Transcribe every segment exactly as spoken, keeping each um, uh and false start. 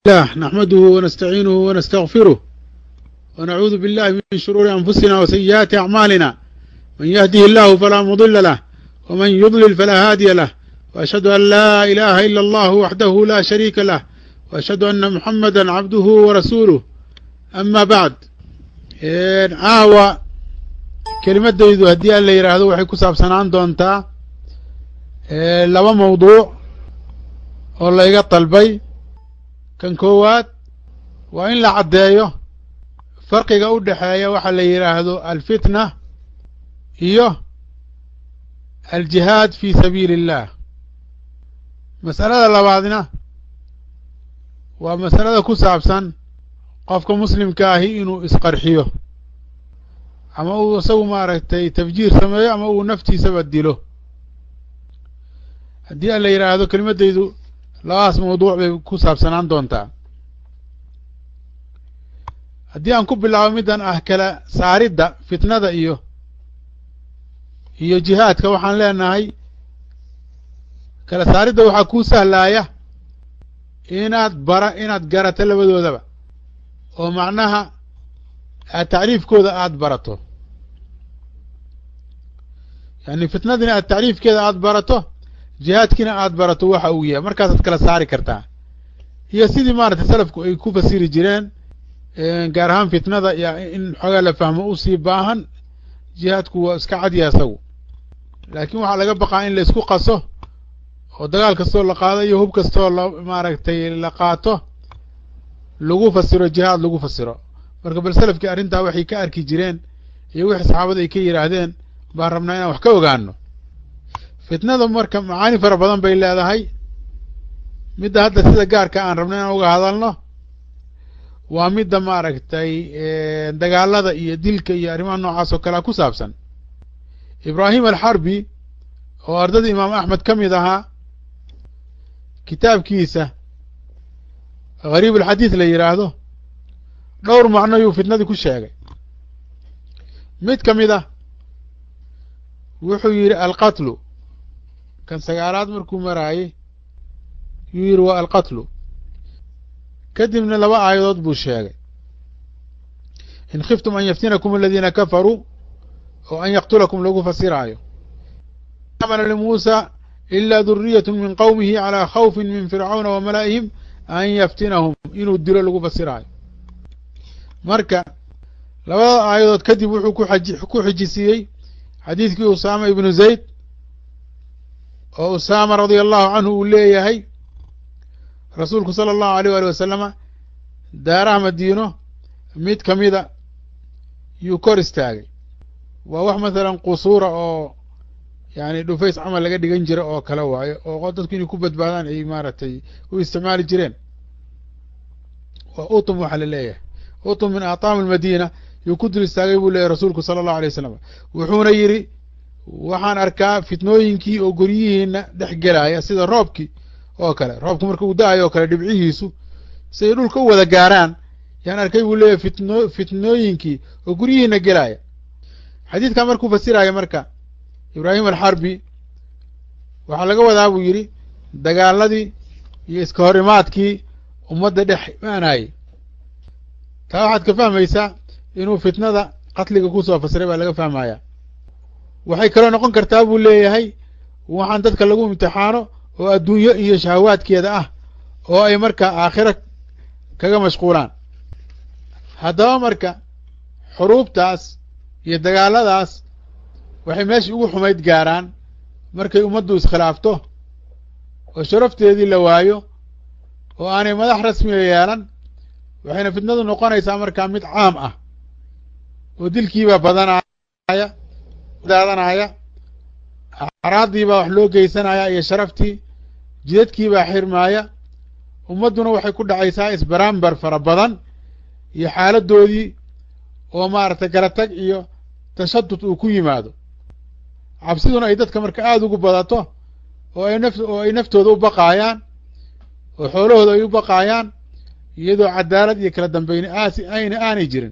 الله نحمده ونستعينه ونستغفره ونعوذ بالله من شرور أنفسنا وسيئات أعمالنا من يهده الله فلا مضل له ومن يضلل فلا هادي له وأشهد أن لا إله إلا الله وحده لا شريك له وأشهد أن محمدا عبده ورسوله أما بعد caawa kelimadaydu haddii aan la yidhaahdo waxay ku saabsanaan doontaa laba mawduuc oo layga dalbay kan koowaad waa in la caddeeyo farqiga u dhexeeya waxa la yidhaahdo alfitna iyo aljihaad fi sabiili illah mas'alada labaadna waa mas'alada ku saabsan qofka muslimka ahi inuu isqarxiyo ama uu isagu maaragtay tafjiir sameeyo ama uu naftiisaba dilo haddii aan la yidhaahdo kelimadaydu labadaas mawduuc bay ku saabsanaan doontaa haddii aan ku bilaabo middan ah kala saaridda fitnada iyo iyo jihaadka waxaan leenahay kala saaridda waxaa kuu sahlaaya inaad bara inaad garato labadoodaba oo macnaha aad tacriifkooda aada barato yani fitnadina aad tacriifkeeda aada barato jihaadkiina aada barato waxa uu yahay markaasaad kala saari kartaa iyo sidii maaragtay salafku ay ku fasiri jireen gaar ahaan fitnada iyo in xoogaa la fahmo usii baahan jihaadku waa iska cadya isagu laakiin waxaa laga baqaa in la isku qaso oo dagaal kastoo la qaado iyo hub kastoo la maaragtay la qaato lagu fasiro jihaad lagu fasiro marka bal salafkii arrintaa waxay ka arki jireen iyo wixii saxaabada ay ka yidhaahdeen baan rabnaa inaan wax ka ogaano fitnada marka macaani fara badan bay leedahay midda hadda sida gaarka aan rabno inaan uga hadalno waa midda maaragtay dagaalada iyo dilka iyo arrimaha noocaas oo kalea ku saabsan ibraahim alxarbi oo ardada imaam axmed ka mid ahaa kitaabkiisa gariib alxadiid la yidhaahdo dhowr macno yuu fitnadii ku sheegay mid ka mid ah wuxuu yidhi alqatlu kan sagaalaad markuu maraayey yuu yidhi waa alqatlu kadibna laba aayadood buu sheegay in khiftum an yaftinakum aladiina kafaruu oo an yaqtulakum lagu fasiraayo amana limuusa ilaa duriyat min qowmihi calaa khawfin min fircawna wa malaa'ihim an yaftinahum inuu dilo lagu fasiraayo marka labada aayadood kadib wuxuu ku aji ku xijisiiyey xadiidkii usaama ibnu zayd oo usaama radia allahu canhu uu leeyahay rasuulku sala allahu aleyh waali wasalama daaraha madiino mid ka mida yuu kor istaagay waa wax masalan qusuura oo yani dhufays camal laga dhigan jira oo kale waayo oo dadku inay ku badbaadaan ay maaragtay u isticmaali jireen waa utum waxaa la leeyahay utum min aataam almadiina yuu ku dul istaagay buu leeyahy rasuulku sala allahu alay wasalam wuxuuna yidhi waxaan arkaa fitnooyinkii oo guryihiina dhex gelaya sida roobkii oo kale roobku marka uu da-ayo oo kale dhibcihiisu siay dhulka u wada gaaraan yaan arkay buu leeyahy fitno fitnooyinkii oo guryihiina gelaya xadiidkaa markuu fasiraya marka ibraahim alxarbi waxaa laga wadaa buu yidhi dagaaladii iyo iska hor imaadkii ummadda dhex imaanayey taa waxaad ka fahmaysaa inuu fitnada qatliga kusoo fasiray baa laga fahmaya waxay kaloo noqon kartaa buu leeyahay waxaan dadka lagu imtixaano oo adduunyo iyo shahawaadkeeda ah oo ay markaa aakhira kaga mashquulaan haddaba marka xuruubtaas iyo dagaaladaas waxay meeshii ugu xumayd gaaraan markay ummaddu iskhilaafto oo sharafteedii la waayo oo aanay madax rasmiga yeelan waxayna fitnadu noqonaysaa markaa mid caam ah oo dilkiibaa badanaya daadanaya acraaddiibaa wax loo geysanaya iyo sharaftii jidadkiibaa xirmaaya ummadduna waxay ku dhacaysaa isbaraambar fara badan iyo xaaladoodii oo maaragtay kala tag iyo tashadud uu ku yimaado cabsiduna ay dadka marka aada ugu badato oo ay naf oo ay naftooda u baqaayaan oo xoolahooda ay u baqaayaan iyadoo cadaalad iyo kala dambayni aasi ayna aanay jirin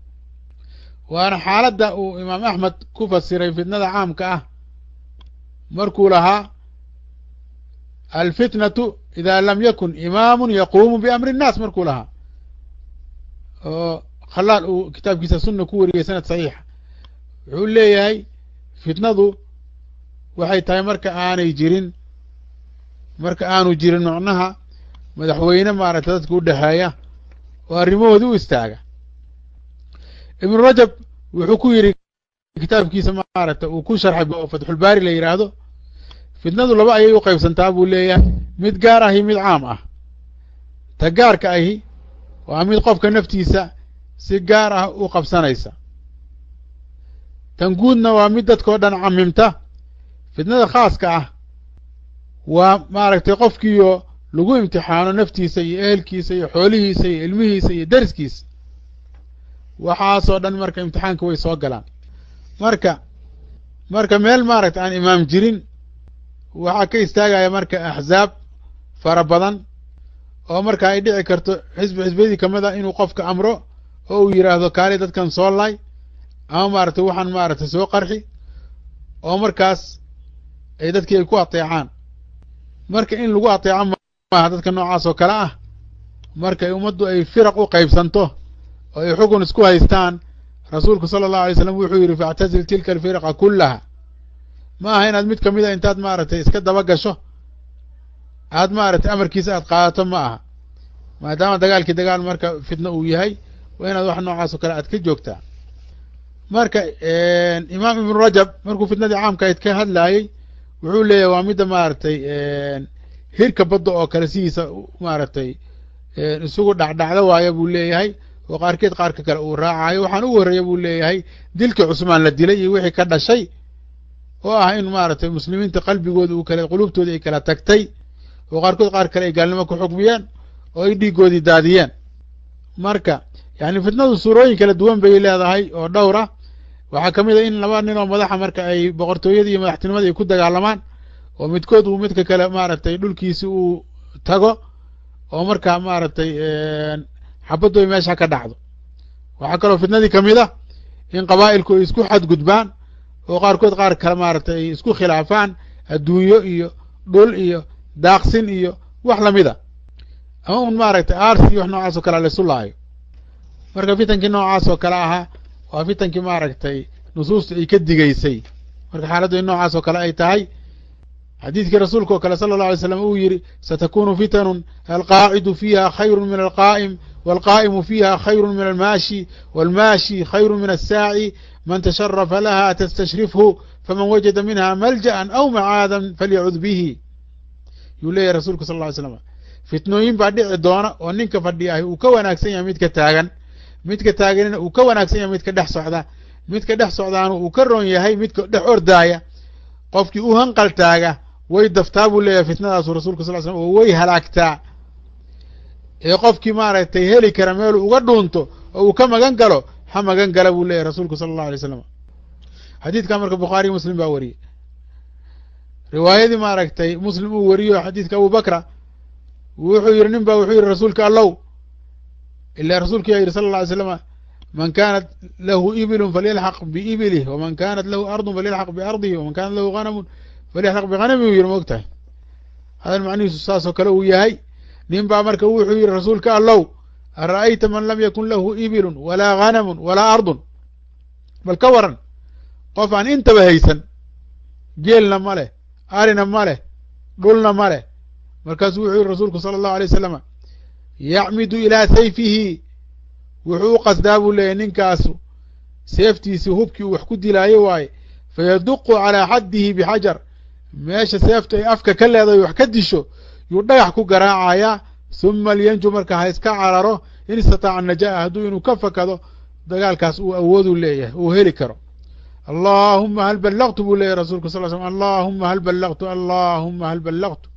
waana xaaladda uu imaam axmed ku fasiray fitnada caamka ah markuu lahaa alfitnatu ida lam yakun imaamu yaquumu biamri الnaas markuu lahaa oo khalaal uu kitaabkiisa sunna ku wariyey sanad saxiixa wuxuu leeyahay fitnadu waxay tahay marka aanay jirin marka aanu jirin macnaha madaxweyne maaragtay dadka u dhexeeya oo arrimahoodii u istaaga ibnu rajab wuxuu ku yidhi kitaabkiisa maaragtay uu ku sharxay oo fatxulbaari la yidhaahdo fitnadu laba ayay u qaybsantaa buu leeyahay mid gaar ah iyo mid caam ah ta gaarka ahi waa mid qofka naftiisa si gaar ah u qabsanaysa tan guudna waa mid dadkao dhan camimta fitnada khaaska ah waa maaragtay qofkiiyo lagu imtixaano naftiisa iyo ehelkiisa iyo xoolihiisa iyo ilmihiisa iyo deriskiisa waxaasoo dhan marka imtixaanka way soo galaan marka marka meel maaragtay aan imaam jirin waxaa ka istaagaya marka axzaab fara badan oo marka ay dhici karto xisbi xisbiyadii kamid a inuu qofka amro oo uu yidhaahdo kaali dadkan soo lay ama maaragtay waxaan maaragtay soo qarxi oo markaas ay dadkii ay ku ateecaan marka in lagu ateeco maaha dadka noocaas oo kale ah markay ummaddu ay firaq u qaybsanto oo ay xukun isku haystaan rasuulku sala allahu alay slam wuxuu yidhi faactazil tilka alfiraqa kullaha ma aha inaad mid kamid a intaad maaragtay iska daba gasho aad maaragtay amarkiisa aad qaadato ma aha maadaama dagaalkii dagaal marka fitna uu yahay waa inaad wax noocaas oo kale aad ka joogtaa marka imaam ibnu rajab markuu fitnadii caamkahayd ka hadlaayey wuxuu leeyahay waa midda maaragtay hirka badda oo kale sidiisa maaragtay isugu dhacdhacda waaya buu leeyahay oo qaarkeed qaarka kale uu raacayo waxaan u horreeya buu leeyahay dilkii cusmaan la dilay iyo wixii ka dhashay oo ah in maaragtay muslimiinta qalbigooda uu kale qulubtooda ay kala tagtay oo qaarkood qaar kale ay gaalnimo ku xukmiyeen oo ay dhiigoodii daadiyeen marka yani fitnadu suurooyin kala duwan bay leedahay oo dhowr ah waxaa ka mid a in laba nin oo madaxa marka ay boqortooyadii iyo madaxtinimadii ay ku dagaalamaan oo midkood uu midka kale maaragtay dhulkiisi uu tago oo markaa maaragtay xabaddu ay meesha ka dhacdo waxaa kaloo fitnadii kamid a in qabaa'ilku ay isku xadgudbaan oo qaarkood qaar kale maaragtay ay isku khilaafaan adduunyo iyo dhul iyo daaqsin iyo wax lamid a ama un maaragtay aarsi iyo wax noocaas oo kale laysu laayo marka fitankii noocaas oo kale ahaa waa fitankii maaragtay nusuusta ay ka digaysay marka xaaladdu in noocaas oo kale ay tahay xadiidkii rasuulka oo kale sala allahu alay slam uu yidhi satakunu fitanun alqaacidu fiiha khayru min alqaa'im waalqaa'imu fiiha khayru min almaashi waalmaashi khayru min assaaci man tasharafa laha tastashrifhu faman wajada minha malja'an aw macaadan falyacud bihi yuu leeyahy rasuulku sal lla ly slam fitnooyin baa dhici doona oo ninka fadhiyahay uu ka wanaagsan yahay midka taagan midka taaganina uu ka wanaagsan yahay midka dhex socda midka dhex socdaana uu ka roon yahay midka dhex ordaaya qofkii u hanqal taaga way daftaa buu leeyahay fitnadaasu rasulka sal ly slam oo way halaagtaa ee qofkii maaragtay heli kara meelu uga dhuunto oo uu ka magan galo ha magan gala buu leeyahy rasuulku sala allahu alay slam xadiidkan marka bukhaariy muslim baa wariyey riwaayadii maaragtay muslim uu wariyo xadiidka abubakra wuxuu yidhi nin ba wuxuu yidhi rasuulka allow ila rasuulka yaa yidhi sala alla alay slama man kaanat lahu ibilun falyalxaq biibilih waman kaanat lahu ardun falyalxaq biardihi waman kaanat lahu hanamun falyalxaq bihanami uu yidhi maog tahay hadal macnihiisu saasoo kale uu yahay nin baa marka wuxuu yidhi rasuulka allow ara'ayta man lam yakun lahu ibilun walaa hanamun walaa ardun bal ka waran qof aan intaba haysan geelna ma leh arina ma leh dhulna ma leh markaasuu wuxuu yihi rasuulku sala allahu alay wasalama yacmidu ilaa sayfihi wuxuu u qasdaa buu leeyahy ninkaasu seeftiisii hubkii uu wax ku dilaayo waaye fayaduqu calaa xaddihi bixajar meesha seeftu ay afka ka leedahay wax ka disho yuu dhagax ku garaacayaa huma lyanju marka ha iska cararo in istataaca najaa hadduu inuu ka fakado dagaalkaas uu awooduu leeyahay uu heli karo allahuma hal ballaqtu buu leeyahy rasulku sal l slm allahuma hal ballaqtu allahuma hal ballaqtu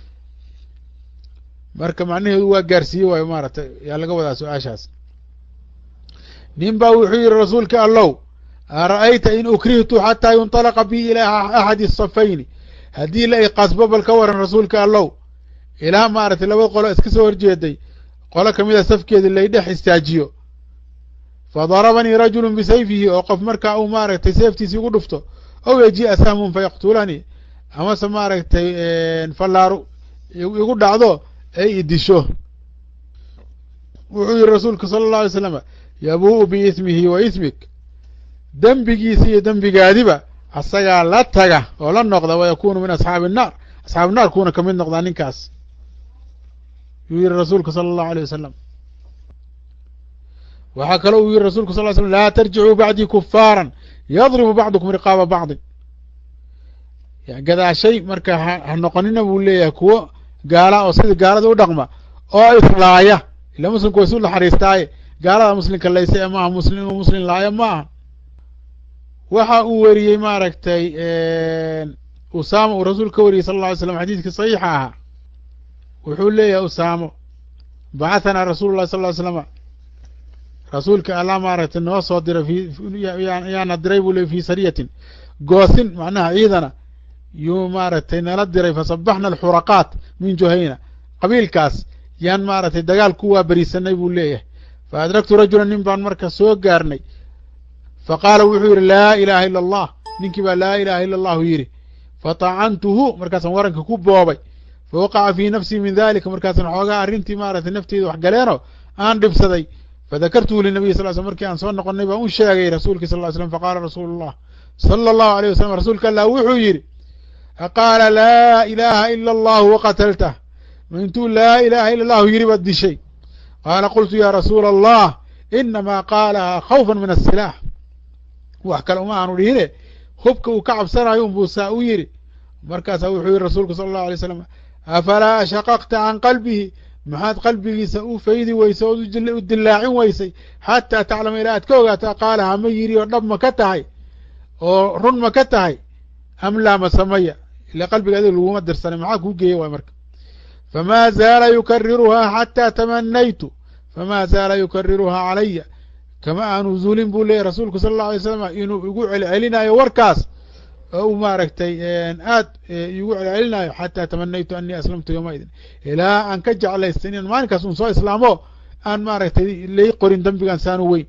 marka macnaheedu waa gaarsiiye waayo maaragtay yaa laga wadaa su-aashaas nin baa wuxuu yihi rasuulka allow ara'ayta in ukrihtu xataa yunطalaqa bi ilaa axadi الصafayni haddii la i qasbo bal ka waran rasuulka allow ilaa maaragtay laba qolo iska soo horjeeday qolo kamida safkeedi laydhex istaajiyo fadarabanii rajulu bisayfihi oo qof markaa uu maaragtay seeftiisii ugu dhufto ow yaji'a sahmun fayaqtulanii amase maaragtay fallaaru igu dhacdo ay idisho wuxuu yihi rasuulku sala allahu alay slam yabuu'u biismihi wa ismik dembigiisa iyo dembigaadiba asagaa la taga oo la noqda wayakunu min asxaabi الnaar asxaabu naar kuuna ka mid noqdaa ninkaas yuu yihi rasuulku sala allahu alيyه wasalam waxaa kaloo uu yihi rasulku sal ly slm laa tarjicuu bacdii kufaaran yadribu bacdukum riqaaba bacdi gadaashay marka ha noqonina buu leeyahay kuwo gaala oo sidii gaalada u dhaqma oo islaaya ila muslimku way isu naxariistaaye gaalada muslimka laysa ee maaha muslim inuu muslim laaya ma aha waxa uu weriyey maaragtay usaama uu rasuulka ka wariyey sal lla alay slam xadiidkii saxiixa ahaa wuxuu leeyahay usaamo bacahanaa rasuulu llahi sal ly slama rasuulka allah maaragtay noo soo diray fi yaana diray buu leey fi sariyatin goosin macnaha ciidana yuu maaragtay nala diray fasabaxna alxuraqaat min juhayna qabiilkaas yaan maaragtay dagaal ku waaberisanay buu leeyahay fa adraktu rajulan nin baan marka soo gaarnay faqaala wuxuu yidhi laa ilaha ila allah ninkii baa laa ilaha ila allahu yidhi fatacantuhu markaasaan waranka ku boobay fawaqaca fii nafsii min dalika markaasaan xoogaa arrintii maaragtay nafteyda wax galeeno aan dhibsaday fadakartuhu linabiy sal l slm markii aan soo noqonnay baan u sheegay rasuulki sal ly slm faqaala rasuulu llah sala allahu alayh wasalam rasuulka allah wuxuu yidhi aqaala laa ilaha ila allahu waqataltah ma intuu laa ilaha ila allahu yidhi baad dishay qaala qultu ya rasuula allah inamaa qaalahaa khawfan min asilaax wax kale uma aanu dhihine hubka uu ka cabsanayo unbuu saa u yidhi markaasaa wuxuu yihi rasuulku sala allahu alay slam afalaa shaqaqta can qalbihi maxaad qalbigiisa u faydi weysay ood u dilaacin weysay xataa taclama ilaa aad ka ogaataa qaalaha ma yidhi oo dhab ma ka tahay oo run ma ka tahay am laa ma samaya ila qalbiga adiga laguma dirsanay maxaa kuu geeyey waay marka famaa zaala yukariruhaa xataa tamanaytu famaa zaala yukariruhaa calaya kama aanu zuulin buu leeyahy rasuulku sala allahu alay slam inuu igu celcelinayo warkaas oo u maaragtay aad igu celcelinayo xataa tamanaytu anii aslamtu yowmaidin ilaa aan ka jeclaysta inaan maalinkaas un soo islaamo aan maaragtay lay qorin dembigan saanu weyn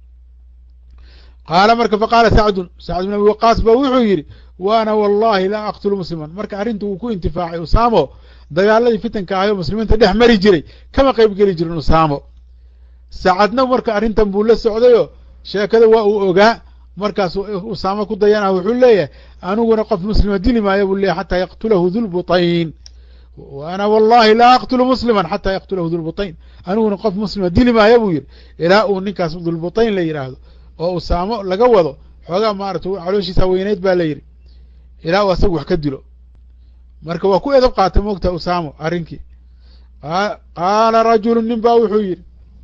qaala marka faqaala sacdun sacd bin abi waqaas ba wuxuu yidhi wa ana wallahi laa aqtulu musliman marka arrintu uu ku intifaacay usaamo dagaaladii fitanka ahay oo muslimiinta dhex mari jiray kama qayb geli jirin usaamo sacadna marka arrintan buu la socdayoo sheekada waa uu ogaa markaasuu usaamo ku dayana wuxuu leeyahay aniguna qof muslima dili maayo buu leeyahy xataa yaqtulahu dulbutayn wa ana wallahi laa aqtulu musliman xataa yaqtulahu dulbutayn aniguna qof muslima dili maayo buu yidhi ilaa uu ninkaas dulbutayn la yidhaahdo oo usaamo laga wado xoogaa maaragtay calooshiisa weyneyd baa la yidhi ilaa uu asaga wax ka dilo marka waa ku edab qaatay moogta usaamo arrinkii qaala rajulu nin baa wuxuu yidhi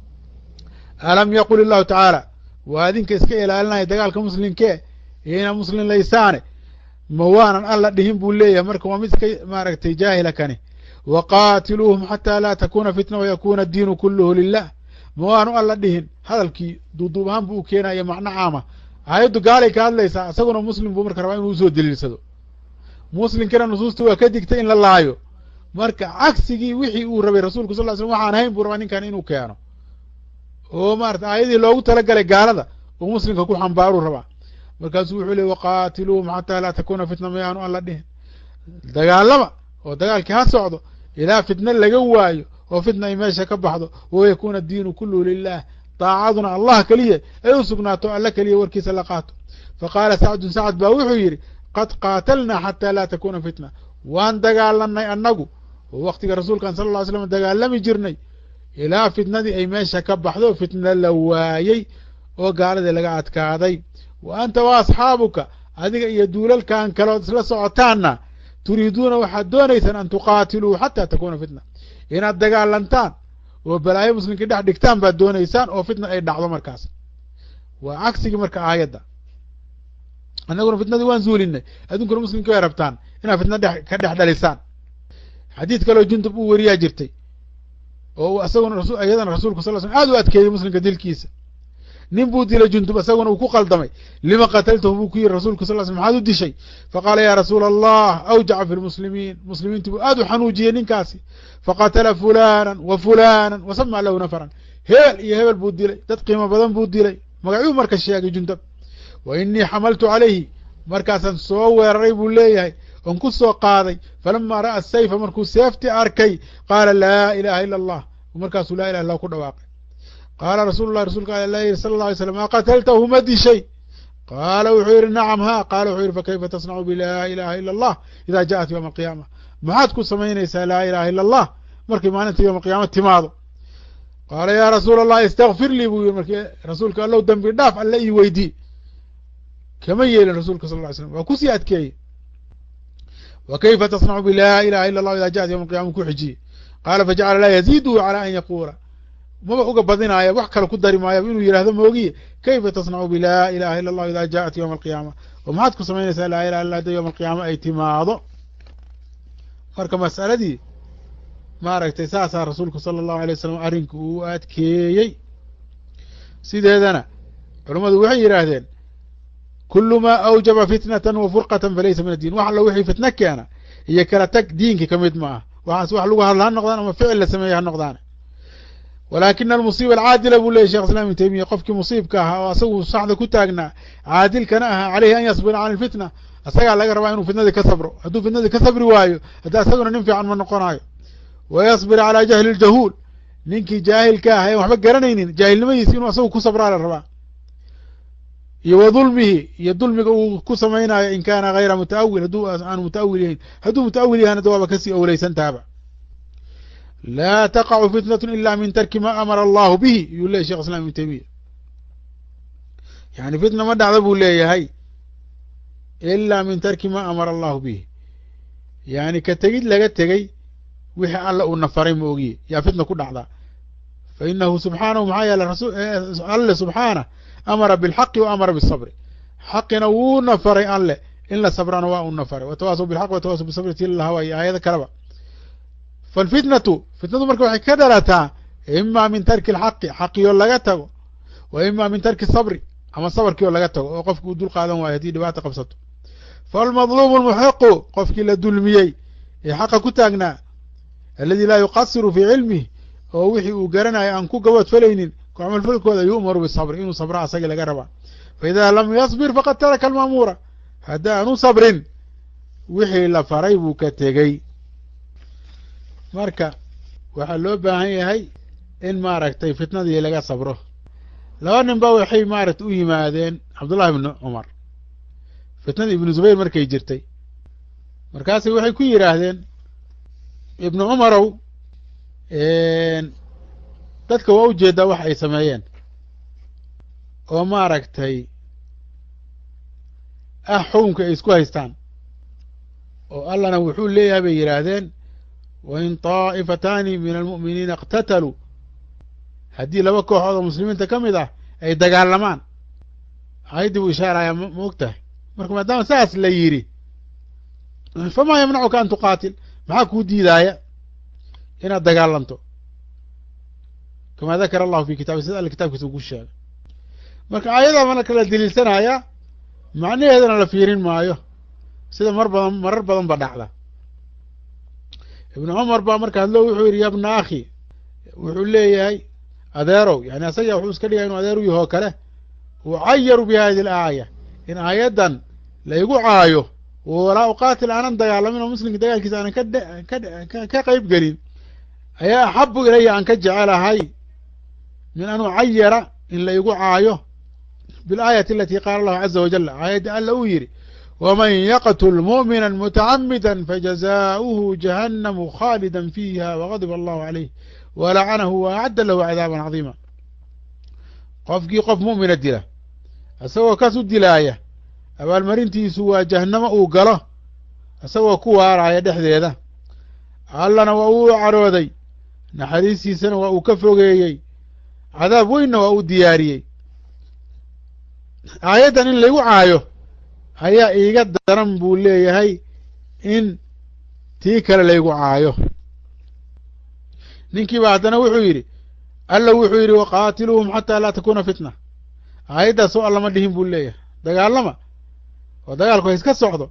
alam yaqul illahu tacaala waa idinka iska ilaalinaya dagaalka muslimkee iyo inaa muslim laysaane ma waanan alla dhihin buu leeyahay marka waa mid iska maaragtay jaahila kani waqaatiluuhum xataa laa takuna fitna wayakuna addiinu kulluhu lilah ma waanu alla dhihin hadalkii duuduub ahaan buu u keenaya macno caama aayaddu gaalay ka hadlaysaa isaguna muslim buu marka rabaa inuu usoo daliilsado muslimkina nusuusta waa ka digtay in la laayo marka cagsigii wixii uu rabay rasuulku sal ly slm waxaan ahayn buu rabaa ninkan inuu keeno oo maarata aayadii loogu talagalay gaalada oo muslimka ku xambaaruu rabaa markaasuu wuxuu ley waqaatiluuhum xataa laa takuna fitna mayaanu alla dhihin dagaalama oo dagaalkii ha socdo ilaa fitna laga waayo oo fitna ay meesha ka baxdo wayakuuna addiinu kulluhu lilah daacaduna allah keliya ay u sugnaato alla keliya warkiisa la qaato faqaala sacdun sacd baa wuxuu yidhi qad qaatalnaa xataa laa takuna fitna waan dagaalanay annagu oo waktiga rasuulkan sala lla ly slam dagaalami jirnay ilaa fitnadii ay meesha ka baxdo fitna la waayey oo gaaladii laga adkaaday wa anta wa asxaabuka adiga iyo duulalkan kalood isla socotaanna turiiduuna waxaad doonaysaan an tuqaatiluu xataa takuna fitna inaad dagaalantaan oo balaayo muslimkii dhex dhigtaan baad doonaysaan oo fitna ay dhacdo markaas waa cagsigii marka aayadda annaguna fitnadii waan zuulinay addunkuna muslimkii way rabtaan inaad fitna dhex ka dhex dhalisaan xadiid kaloo jundub uu weriyaa jirtay oo isaguna iyadana rasuulku sal l slm aad u adkeeyey muslimka dilkiisa nin buu dilay jundub isaguna uu ku qaldamay lima qataltahu buu ku yidhi rasulku sal l slm maxaad u dishay faqaala ya rasuula allah awjaca fi lmuslimiin muslimiintii buu aad u xanuujiyey ninkaasi faqatala fulanan wa fulanan wasama lahu nafaran hebel iyo hebel buu dilay dad qiimo badan buu dilay magacyuu marka sheegay jundub wa inii xamaltu calayhi markaasaan soo weeraray buu leeyahay oon ku soo qaaday falama ra'a sayfa markuu seefti arkay qaala laa ilaha ila allah markaasuu laa ilaha illa ku dhawaaqay qaala rasuulu llahi rasulka ala yiri sala allah alay slam aqataltahu ma dishay qaala wuxuu yidhi nacam ha qaala wuxuu yidhi fakayfa tasnacu bilaa ilaha ila allah ida ja'at yowma alqiyaama maxaad ku samaynaysaa laa ilaha ila allah markay maalinta yowma alqiyaama timaado qaala yaa rasuula allah istakfir lii buu yidhi markii rasuulka allow dembi dhaaf alle ii weydii kama yeelin rasuulka sal ly slam waa kusii adkeeyey wa kayfa tasnacu bilaa ilaha ila allah ida ja'at yowma alqiyama ku xijiyey qaala fajacala laa yaziiduhu calaa an yaquula maba uga badinaaya wax kale ku dari maayo inuu yidhahdo moogiye kayfa tasnacu bilaa ilaha ila allah ida ja'at yowma alqiyaama oo maxaad ku samaynaysaa laa ilaha illa hadda yowma alqiyaama ay timaado marka mas'aladii maaragtay saasaa rasuulku sala allahu alay wasalam arrinka uu adkeeyey sideedana culammadu waxay yidhaahdeen kulu maa awjaba fitnatan wa furqatan falaysa min addiin wax alla wixii fitno keena iyo kala tag diinki ka mid ma ah waxaas wax lagu hadla ha noqdaan ama ficil la sameeye ha noqdaan walaakina almusiiba alcaadila buu leeyay shekh islam ibn taymiya qofkii musiibka ahaa oo asagu saxda ku taagnaa caadilkana ahaa caleyhi an yasbira can alfitna asagaa laga rabaa inuu fitnadii ka sabro hadduu fitnadii ka sabri waayo hadda asaguna nin fiican ma noqonayo wayasbir calaa jahli ljahuul ninkii jaahilka ah en waxba garanaynin jaahilnimadiisi inuu asagu ku sabraa la rabaa iyo wa dulmihi iyo dulmiga uu ku samaynayo in kaana hayra mutaawil hadduu aanu mutaawil yahayn hadduu mutaawil yahana da waaba kasii owleysantaaba laa taqacu fitnatu ila min tarki ma amara allahu bihi yuu leeyay shekh islam ibn taymiya yani fitna ma dhacda buu leeyahay ila min tarki ma amara allahu bihi yani ka tegid laga tegey wixii alla uu nafaray ma ogiye yaa fitna ku dhacdaa fa inahu subxaanahu maxaa yeele alle subxaanah amara bilxaqi wa amara bisabri xaqina wuu nafaray alle in la sabrana waa uu nafaray watawaasaw bilxaq watawaasaw bisabri ti lahawa iyo aayado kaleba falfitnatu fitnadu marka waxay ka dhalataa ima min tarki alxaqi xaqiyoo laga tago wa ima min tarki sabri ama sabarkioo laga tago oo qofki uu dul qaadan waayo haddii dhibaata qabsato faalmadluumu lmuxiqu qofkii la dulmiyey ee xaqa ku taagnaa aladi laa yuqasiru fii cilmih oo wixii uu garanayo aan ku gabood falaynin ku camalfalkooda yu'maru bisabri inuu sabra asagii laga rabaa fa idaa lam yasbir faqad taraka alma'muura haddaanu sabrin wixii la faray buu ka tegey marka waxaa loo baahan yahay in maaragtay fitnadii laga sabro laba nin ba waxay maaragtay u yimaadeen cabdullahi ibnu cumar fitnadii ibnu zubayr markay jirtay markaasay waxay ku yidhaahdeen ibnu cumarow dadka waa u jeedaa wax ay sameeyeen oo maaragtay ah xukunka ay isku haystaan oo allana wuxuu leeyahay bay yidhaahdeen wain taa'ifataani min almu'miniina iqtataluu haddii laba kooxood oo muslimiinta ka mid ah ay dagaalamaan ayaddii buu ishaarayaa ma og tahay marka maadaama saas la yidhi famaa yamnacuka an tuqaatil maxaa kuu diidaaya inaad dagaalanto kamaa dakara allahu fi kitabi sida alle kitaabkiisa ugu sheegay marka aayadaa marka la daliilsanayaa macnaheedana la fiirin maayo sida mar badan marar badan ba dhacda ibnu cumar baa marka hadlo wuxuu yidhi ya bna akhi wuxuu leeyahay adeerow yani asaga wuxuu iska dhigaya inu adeer u yaho kale ucayaru bi hadihi alaaya in aayaddan laygu caayo walaa uqaatil aanan dagaalamin oo muslimka dagaalkiisa aanan ka ka qayb gelin ayaa axabu ilaya aan ka jecelahay min an ucayara in la igu caayo bilaayati alati qaala allahu caza wajal aayadda alla uu yidhi waman yaqtul mu'mina mutacamida fajazaؤuhu jahannamu khaalida fiiha wagadiba allahu calayh walacanahu waacadda lahu cadaaban cadiima qofkii qof mu'mina dila isagoo kas u dilaaya abaalmarintiisu waa jahanamo uu galo isagoo ku waaraaya dhexdeeda allana waa uu carooday naxariistiisana waa uu ka fogeeyey cadaab weynna waa uu diyaariyey aayaddan in laygu caayo ayaa iiga daran buu leeyahay in tii kale laygu caayo ninkiiba haddana wuxuu yidhi alla wuxuu yidhi waqaatiluuhum xataa laa takuuna fitna aayaddaas oo allama dhihin buu leeyahay dagaalama oo dagaalku hay iska socdo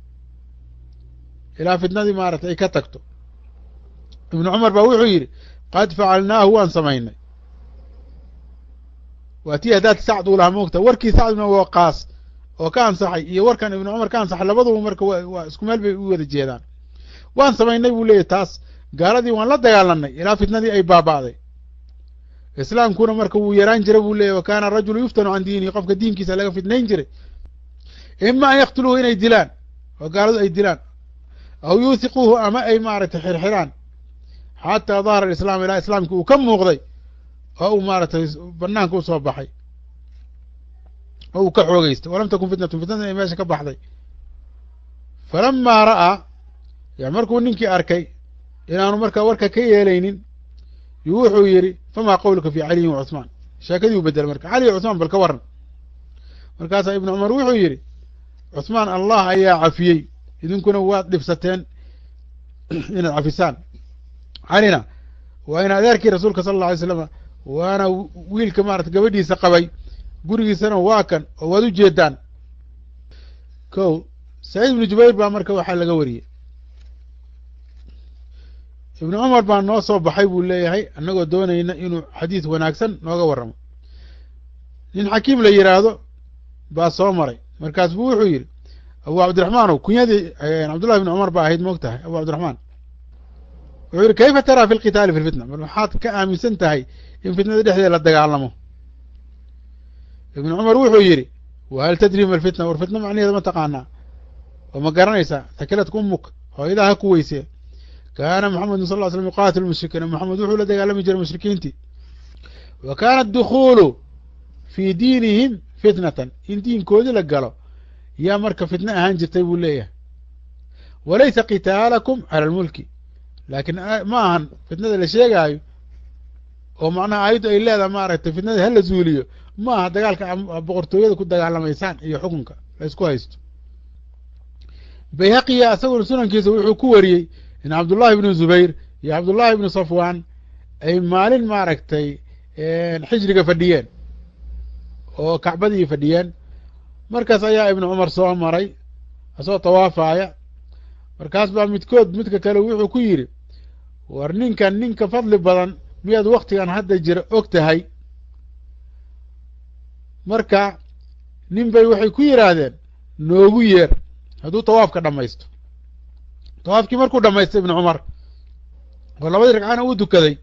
ilaa fitnadii maaragtay ay ka tagto ibnu cumar baa wuxuu yidhi qad facalnaahu waan samaynay waa tii haddaad sacd u lahaa moogta warkii sacd ibn waqaas oo ka ansaxay iyo warkan ibnu cumar ka ansaxay labaduba marka waa isku meel bay u wada jeedaan. waan samaynay buu leeyahy taas, gaaladii waan la dagaalanay ilaa fitnadii ay baaba'day. islaamkuna marka wuu yaraan jiray buu leeyahy wa kaana arajulu yuftanu can diinihi, qofka diinkiisa laga fitnayn jiray. ima an yaqtuluuhu inay dilaan oo gaaladu ay dilaan, aw yuuthiquuhu ama ay maaragtay xirxiraan xataa dahara alislaam ilaa islaamki uu ka muuqday oo uu maaragtay banaanka u soo baxay oo uu ka xoogeystay. walam takun fitnatun, fitnatan ay meesha ka baxday. falamaa ra'aa, yani markuu ninkii arkay inaanu markaa warka ka yeelaynin, yu wuxuu yidhi famaa qawluka fi caliyin wa cuثmaan, sheekadii u bedelay marka cali iyo cuثmaan bal ka waran. markaasaa ibnu cumar wuxuu yidhi cuثmaan allah ayaa cafiyey, idinkuna waad dhibsateen inaad cafisaan. calina waa in adeerkii rasuulka sala alla alay slam, waana wiilka maarata gabadhiisa qabay, gurigiisana waa kan oo waad u jeedaan. ko saciid ibnu jubayr baa marka waxaa laga wariyey, ibnu cumar baa noo soo baxay buu leeyahay annagoo doonayna inuu xadiis wanaagsan nooga warramo. nin xakiim la yidhaahdo baa soo maray, markaas buu wuxuu yidhi abu cabdiraxmaanow, kunyadii cabdullahi ibnu cumar baa ahayd moog tahay abu cabdiraxmaan, wuxuu yidhi kayfa taraa fi lqitaali fi lfitna, mar maxaad ka aaminsan tahay in fitnada dhexdeeda la dagaalamo. ibnu cumar wuxuu yidhi wahal tadri ma alfitna, war fitna macnaheeda ma taqaanaa oo ma garanaysaa, takiladka umuk, hooyadaa ha ku weysee. kaana maxamedun sal ll ly slam yuqaatilu mushrikiina, maxamed wuxuu la dagaalami jiray mushrikiintii. wa kaana adukhuulu fii diinihim fitnatan, in diinkoodii la galo yaa marka fitna ahaan jirtay buu leeyahay. walaysa qitaalakum cala almulki, laakiin ma ahan fitnada la sheegaayo oo macnaha aayaddu ay leedaha maaragtay fitnada hala zuuliyo, ma aha dagaalka boqortooyada ku dagaalamaysaan iyo xukunka la isku haysto. bayhaqiya isaguna sunankiisa wuxuu ku wariyey in cabdullahi ibnu zubayr iyo cabdullahi ibnu safwaan ay maalin maaragtay xijriga fadhiyeen oo kacbadii fadhiyeen. markaas ayaa ibnu cumar soo maray asoo tawaafaaya, markaas baa midkood midka kale wuxuu ku yidhi war ninkan ninka fadli badan miyaad waktigan hadda jira og tahay. marka nin bay waxay ku yidhaahdeen noogu yeer hadduu tawaafka dhammaysto. tawaafkii markuu dhammaystay ibnu cumar oo labadii ragcana uu dukaday,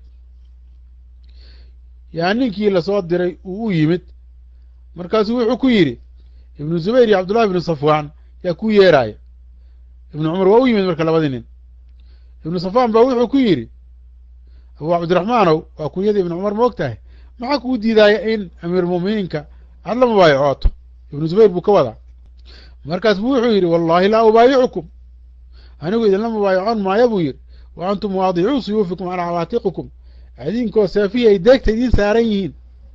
yaa ninkii lasoo diray uu u yimid, markaasuu wuxuu ku yidhi ibnu zubayr iyo cabdullahi ibnu safwaan yaa ku yeeraaya. ibnu cumar waa u yimid marka labadii nin. ibnu safwaan baa wuxuu ku yidhi abu cabdiraxmaanow, waa kunyadii ibnu cumar ma og tahay, maxaa kugu diidaaya in amiirulmu'miniinka aad la mubaayacooto. ibnu zubayr buu ka wadaa. markaas buu wuxuu yidhi wallahi laa ubaayicukum, anigu idinla mubaayacoon maaya buu yidhi, wa antum waadicuu suyuufikum calaa cawaatiqikum, idinkoo seefiya ay deegta idiin saaran yihiin.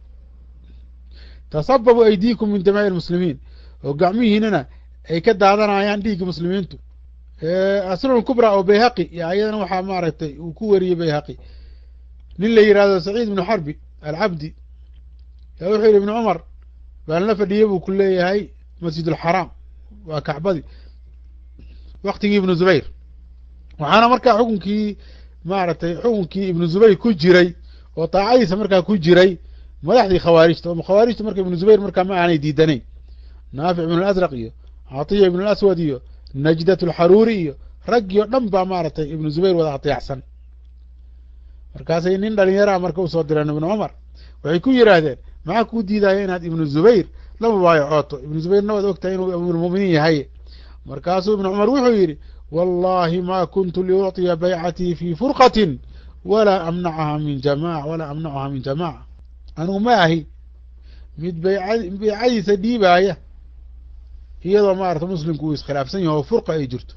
tasababu aydiikum min damaa'i lmuslimiin, oo gacmihiinana ay ka daadanayaan dhiigga muslimiintu. asnan kubra oo bayhaqi iyo ayadana waxaa maaragtay uu ku wariyey bayhaqi, nin la yidhaahdo saciid ibnu xarbi alcabdi yaa wuxuu yidhi ibnu cumar baan la fadhiyey buu ku leeyahay masjid alxaraam, waa kacbadii, waktigii ibnu zubayr. waxaana markaa xukunkii maaragtay xukunkii ibnu zubayr ku jiray oo taacadiisa markaa ku jiray madaxdii khawaarijta, oo khawaarijta marka ibnu zubayr markaa ma aanay diidanayn. naafic ibnu alasraq iyo catiya ibnu alaswad iyo najdat alxaruuri iyo raggii oo dhan baa maaragtay ibnu zubayr wada ateecsan. markaasay nin dhalinyaraa marka usoo direen ibnu cumar, waxay ku yidhaahdeen maxaa kuu diidaya inaad ibnu zubayr la mubaayacooto, ibnu zubayrna waad ogtahay inuu amiirulmu'miniin yahay. markaasuu ibnu cumar wuxuu yidhi wallahi ma kuntu liucطiya baycatii fi furqatin walaa amnacaha min jamaca walaa amnacuha min jamaca, anigu ma ahi mid baycadiisa dhiibaaya iyadoo maarata muslimku uu iskhilaafsan yaho oo furqa ay jirto.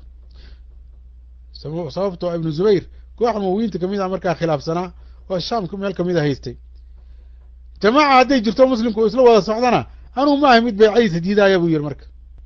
sababtoo ibnu zubayr koox muwiinta kamid a markaa khilaafsanaa oo shaam meel kamid a haystay. jamaaca hadday jirto muslimku uu isla wada socdana anigu ma ahi mid baycadiisa diidaaya buu yidhi. marka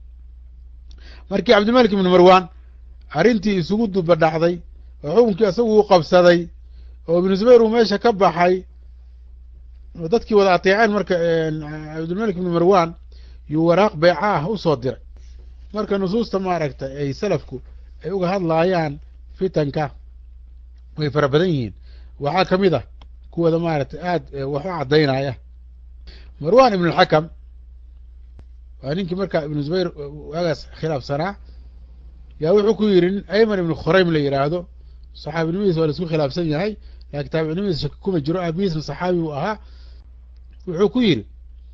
markii cabdilmalik ibnu marwan arrintii isugu duba dhacday oo xukunkii isagu u qabsaday oo ibnu zubayr uu meesha ka baxay oo dadkii wada ateeceen, marka cabdilmalik ibnu marwan yuu waraaq beeca ah usoo diray. marka nusuusta maaragtay ay salafku ay uga hadlaayaan fitanka way fara badan yihiin. waxaa ka mid ah kuwada maaragtay aad wax u caddaynaya marwan ibn alxakam waa ninkii markaa ibnu zubayr waagaas khilaafsanaa yaa wuxuu ku yidhi nin ayman ibnu khuraym la yidhaahdo saxaabinimadiisa waa la isku khilaafsan yahay laakiin taabicnimadiisa shaki kuma jiro aabihiisna saxaabi uu ahaa wuxuu ku yidhi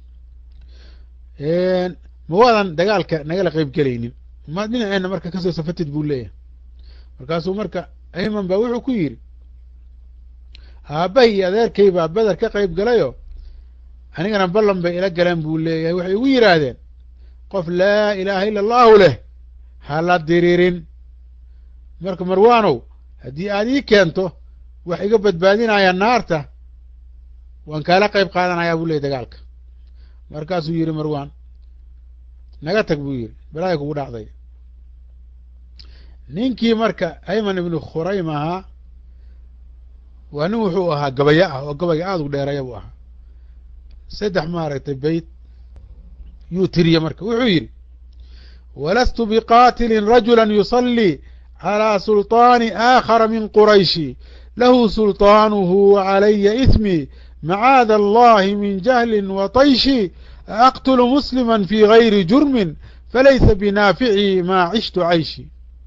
ma waadan dagaalka nagala qeyb gelaynin ma dhinaceena marka kasoo safatid buu leeyahay markaasuu marka ayman baa wuxuu ku yidhi aabbahay iyo adeerkay baa beder ka qayb galayo anigana ballan bay ila galeen buu leeyahay waxay igu yidhaahdeen qof laa ilaaha ila allahu leh ha la diririn marka marwaanow haddii aad ii keento wax iga badbaadinaya naarta waan kaala qayb qaadanayaa buu leeyahy dagaalka markaasuu yidhi marwaan naga tag buu yidhi balaaya kugu dhacday ninkii marka ayman ibnu khuraym ahaa waa nin wuxuu ahaa gabayo ah oo gabayga aada u dheeraya buu ahaa saddex maaragtay beyt yuu tiriye marka wuxuu yidhi walastu biqaatilin rajula yusallii calىa sulطaani aakhara min qurayshi lahu sulطaanuhu wacalaya ismii macaada allahi min jahli watayshi aqtulu muslima fi gayri jurmin falaysa binaaficii maa cishtu cayshi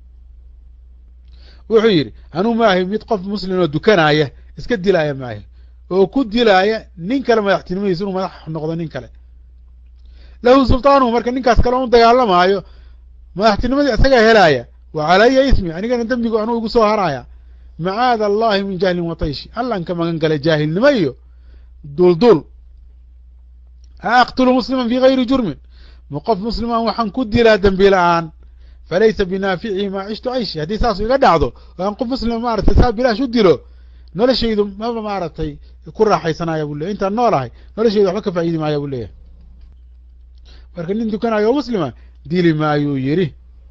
wuxuu yidhi anuu maahay mid qof muslim oo dukanaya iska dilaaya maahay oo ku dilaaya nin kale madaxtinimadiisa inuu madax noqdo nin kale lahu sulطaanuhu marka ninkaas kale u dagaalamaayo madaxtinimadii isagaa helaaya wa calaya ismi anigana dembigu anuu igu soo haraya macaada allahi min jahlin watayshi allan ka magan galay jaahilnimo iyo duldul a aqtulu musliman fi gayri jurmin ma qof muslimaan waxaan ku dilaa dembi la-aan falaysa binaaficii maa cishtu cayshi haddii saasu iga dhacdo oo aan qof muslima maaragtay saa bilaash u dilo noloshaydu maba maaragtay ku raaxaysanaya buu leyahy intaan noolahay noloshaydu waxba ka faa'iidi maaya buu leeyahay marka nin dukanayo oo muslima dili maayuu yidhi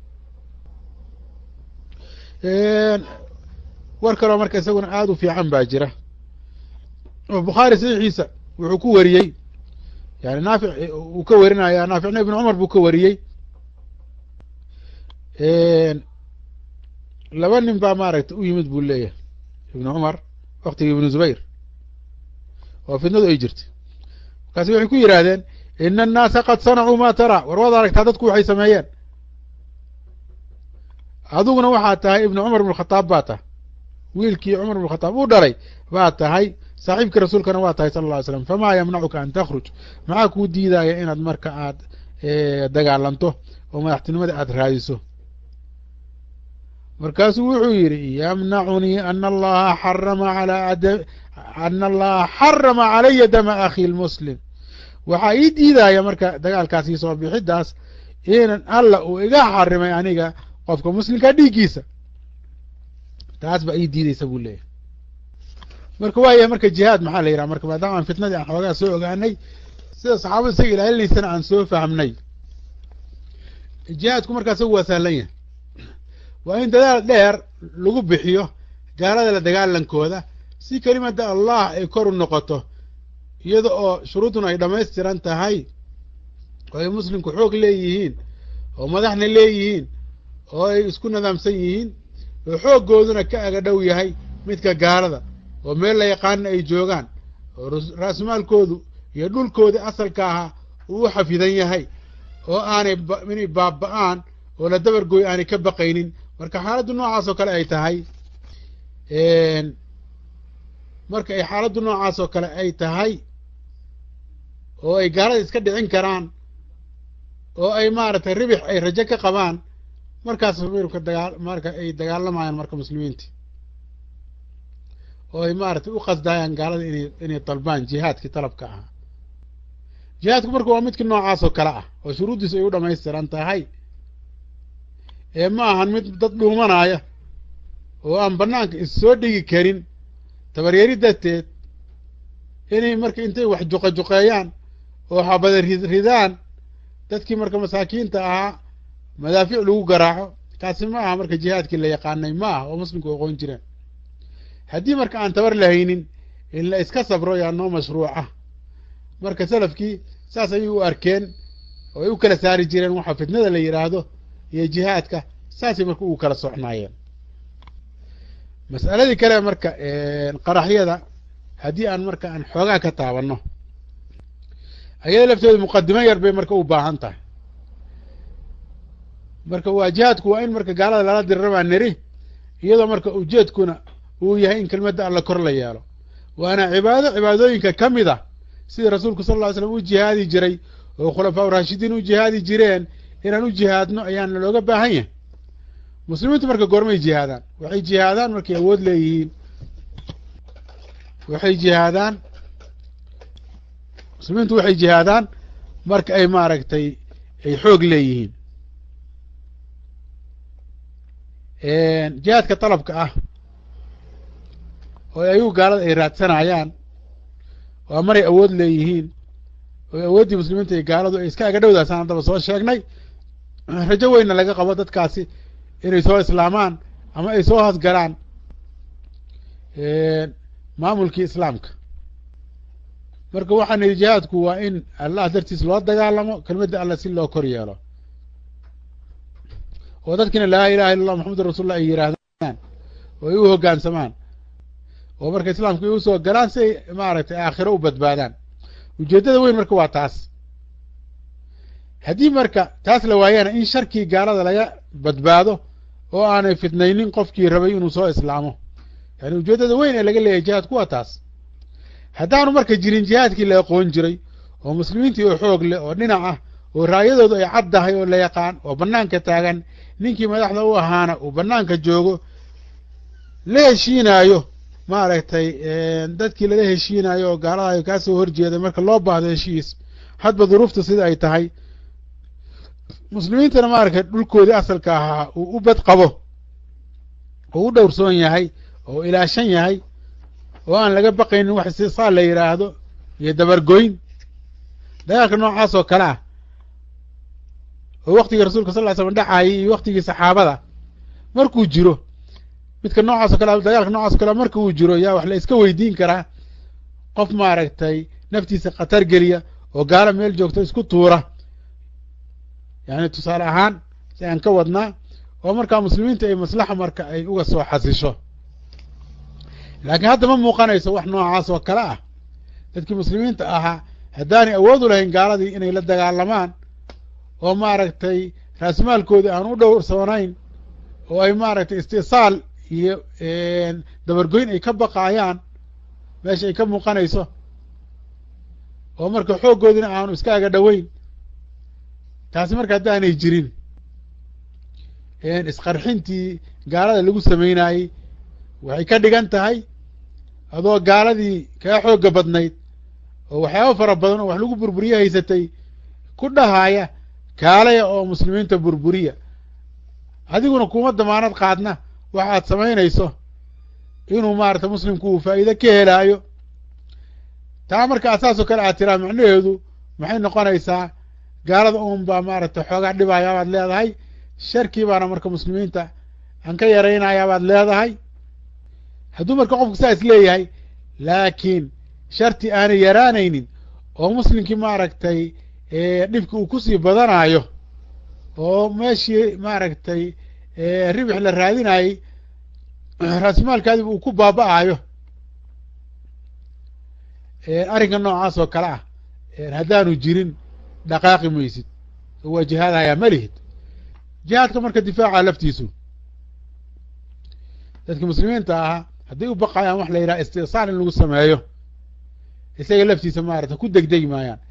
war kaloo marka isaguna aada u fiican baa jira oo bukhaari saxiixiisa wuxuu ku wariyey yani naafic uu ka warinaya naaficna ibnu cumar buu ka wariyey laba nin baa maaragtay u yimid buu leeyahay ibnu cumar waktigii ibnu zubayr oo fidnadu ay jirtay markaasi waxay ku yidhaahdeen ina annaasa qad sanacuu ma tara war waad aragtaa dadku waxay sameeyeen adiguna waxaa tahay ibnu cumar ibnu khataab baa tahay wiilkii cumar ibnu khataab uu dhalay baa tahay saaxiibkii rasuulkana waa tahay sala alla alay slam famaa yamnacuka an takhruj maxaa kuu diidaya inaad marka aad dagaalanto oo madaxtinimada aad raadiso markaasuu wuxuu yidhi yamnacunii ana allaha xarama alaa ana allaha xarama calaya dama akhi lmuslim waxaa ii diidaya marka dagaalkaas ii soo bixidaas inan alla uu iga xarimay aniga qofka muslimka dhiiggiisa taas baa ii diidaysa buu leeyahay marka waayahay marka jihaad maxaa la yidhaha marka maadaama aan fitnadii aan xoogaa soo ogaanay sida saxaabada isaga ilaalinaysana aan soo fahmnay jihaadku markaa isagu waa sahlan yahay waa in dadaal dheer lagu bixiyo gaalada la dagaalankooda si kelimada allah ay kor u noqoto iyada oo shuruuduna ay dhamaystiran tahay oo ay muslimku xoog leeyihiin oo madaxna leeyihiin oo ay isku nidaamsan yihiin oo xooggooduna ka aga dhow yahay midka gaalada oo meel la yaqaana ay joogaan oo raasmaalkoodu iyo dhulkoodii asalka ahaa uu u xafidan yahay oo aanay inay baaba-aan oo la dabargooy aanay ka baqaynin marka xaaladdu noocaas oo kale ay tahay marka ay xaaladdu noocaas oo kale ay tahay oo ay gaalada iska dhicin karaan oo ay maaragtay ribix ay rajo ka qabaan markaas marka dagaa marka ay dagaalamayaan marka muslimiinta oo ay maaragtay u qasdaayaan gaalada inay inay dalbaan jihaadkii talabka ahaa jihaadku marka waa midkii noocaas oo kale ah oo shuruuddiisu ay u dhamaystiran tahay ee ma ahan mid dad dhuumanaya oo aan banaanka issoo dhigi karin tabaryari darteed inay marka intay wax juqajuqeeyaan oo xabada ridaan dadkii marka masaakiinta ahaa madaafiic lagu garaaco kaasi ma aha marka jihaadkii la yaqaanay ma aha oo muslimku aqoon jireen haddii marka aan tabar lahaynin in la iska sabro yaa noo mashruuca marka salafkii saas ayay u arkeen oo ay u kala saari jireen waxa fitnada la yidhaahdo iyo jihaadka saasay marka ugu kala socnaayeen mas'aladii kale marka qaraxyada haddii aan marka aan xoogaa ka taabanno ayada laftooda muqadimo yar bay marka u baahan tahay marka waa jihaadku waa in marka gaalada lala dirira baa niri iyadoo marka ujeedkuna uu yahay in kelmadda alla kor la yeelo waana cibaado cibaadooyinka ka mid ah sidii rasuulku sal lla ly slam u jihaadi jiray oo khulafaa u raashidiin u jihaadi jireen inaan u jihaadno ayaana looga baahan yahay muslimiintu marka goormay jihaadaan waxay jihaadaan markay awood leeyihiin waxay jihaadaan muslimiintu waxay jihaadaan marka ay maaragtay ay xoog leeyihiin jihaadka dalabka ah oo ayagu gaalada ay raadsanayaan waa maray awood leeyihiin oo awooddii muslimiinta iyo gaaladu ay iska aga dhowdaasaan haddaba soo sheegnay rajo weynna laga qabo dadkaasi inay soo islaamaan ama ay soo hoosgalaan maamulkii islaamka marka waxaan idhi jihaadku waa in allah dartiis loo dagaalamo kelmadda alla si loo kor yeelo oo dadkiina laa ilaha illa allah maxamedun rasuulullah ay yidhaahdaan oo ay u hoggaansamaan oo marka islaamku ay usoo galaan si ay maaragtay aakhiro u badbaadaan ujeeddada weyn marka waa taas haddii marka taas la waayana in sharkii gaalada laga badbaado oo aanay fitnaynin qofkii rabay inuu soo islaamo yani ujeeddada weyn ee laga leeyahay jihaadku waa taas haddaanu marka jirin jihaadkii la aqoon jiray oo muslimiintii oo xoog leh oo dhinac ah oo raayadoodu ay caddahay oo la yaqaan oo bannaanka taagan ninkii madaxda u ahaana uu bannaanka joogo la heshiinaayo maaragtay dadkii lala heshiinaayo oo gaalada kaa soo horjeeday marka loo baahdo heshiis hadba duruufta sida ay tahay muslimiintana maaragtay dhulkoodii asalka ahaa uu u bad qabo oo u dhowrsoon yahay oo ilaashan yahay oo aan laga baqaynin wax istisaal la yidhaahdo iyo dabargoyn dagaalka noocaas oo kale ah oo waktigii rasuulka sal ly slam dhacayay iyo waktigii saxaabada markuu jiro midka noocaas o kale dagaalka noocaas o kale marka uu jiro yaa wax la iska weydiin karaa qof maaragtay naftiisa khatar geliya oo gaalo meel joogto isku tuura yani tusaale ahaan si aan ka wadnaa oo markaa muslimiinta ay maslaxa marka ay uga soo xasisho laakiin hadda ma muuqanayso wax noocaas oo kale ah dadkii muslimiinta ahaa haddaanay awood u lahayn gaaladii inay la dagaalamaan oo maaragtay raasmaalkoodii aan u dhowrsoonayn oo ay maaragtay istisaal iyo dabargoyn ay ka baqaayaan meesha ay ka muuqanayso oo marka xooggoodina aanu iska aga dhoweyn taasi marka haddaanay jirin isqarxintii gaalada lagu samaynaayey waxay ka dhigan tahay adoo gaaladii kaa xoogga badnayd oo waxyaaba fara badan oo wax lagu burburiye haysatay ku dhahaaya kaalaya oo muslimiinta burburiya adiguna kuma damaanad qaadna waxaad samaynayso inuu maaragtay muslimku uu faa'iide ka helaayo taa marka asaasoo kale aad tiraa macnaheedu maxay noqonaysaa gaalada uun baa maaragtay xoogaa dhibaya baad leedahay sharkii baana marka muslimiinta aan ka yaraynaya baad leedahay hadduu marka qofku saa is leeyahay laakiin sharti aanay yaraanaynin oo muslimkii maaragtay dhibki uu kusii badanaayo oo meeshii maaragtay ribix la raadinayey raasmaalkaadiba uu ku baaba'ayo arrinka noocaas oo kale ah haddaanu jirin dhaqaaqi maysid oo waa jihaadayaa ma lihid jihaadka marka difaaca laftiisu dadki muslimiinta ahaa hadday u baqayaan wax la yidhaha istisaal in lagu sameeyo isaga laftiisa maarata ku degdegi maayaan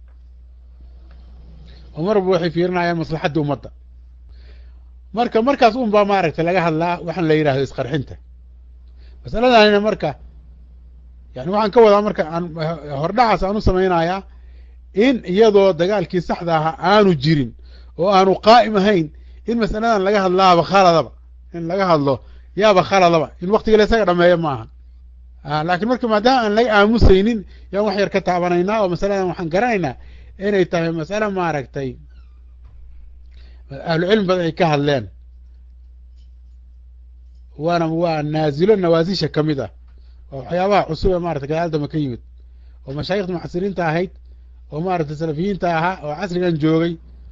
oo marba waxay fiirinayaan maslaxadda ummadda marka markaas un baa maaragtay laga hadlaa waxaan la yidhahdo isqarxinta masaladanina marka yani waxaan ka wadaa marka aan hordhacaas aan u samaynayaa in iyadoo dagaalkii saxda ahaa aanu jirin oo aanu qaa'im ahayn in masaladan laga hadlaaba khaladaba in laga hadlo yaaba khaladaba in waktiga la isaga dhameeyo ma aha laakiin marka maadaama aan laga aamusaynin yaan wax yar ka taabanaynaa oo masaladan waxaan garanaynaa inay tahay masale maaragtay ahlucilmi badan ay ka hadleen waana waa naazilo nawaasisha ka mid ah oo waxyaabaha cusub ee maratay gadaal dambe ka yimid oo mashaayikda muxasiriinta ahayd oo maaragtay salafiyiinta ahaa oo casrigan joogay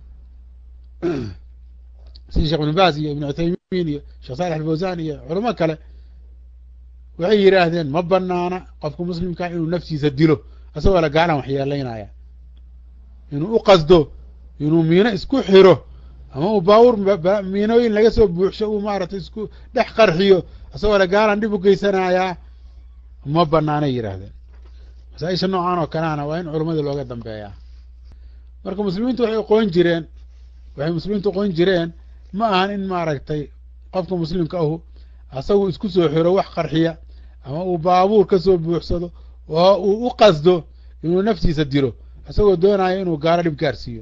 sida sheekh ibnu baas iyo ibnu cuthaymiin iyo sheekh saalex alfawsaan iyo culamo kale waxay yidhaahdeen ma banaana qofka muslimkaa inuu naftiisa dilo asagoo la gaalan waxyeelaynaya inuu u qasdo inuu miino isku xiro ama uu baawur miinooyin laga soo buuxsho uu maaragtay isku dhex qarxiyo isagoo le gaalan dhib u geysanayaa ma banaanay yidhaahdeen masaaisha noocan oo kaleana waa in culammada looga dambeeyaa marka muslimiintu waxay oqoon jireen waxay muslimiintu oqoon jireen ma ahan in maaragtay qofka muslimka ahu asagu isku soo xiro wax qarxiya ama uu baabuur ka soo buuxsado oo uu u qasdo inuu naftiisa dilo isagoo doonayo inuu gaaro dhib gaarsiiyo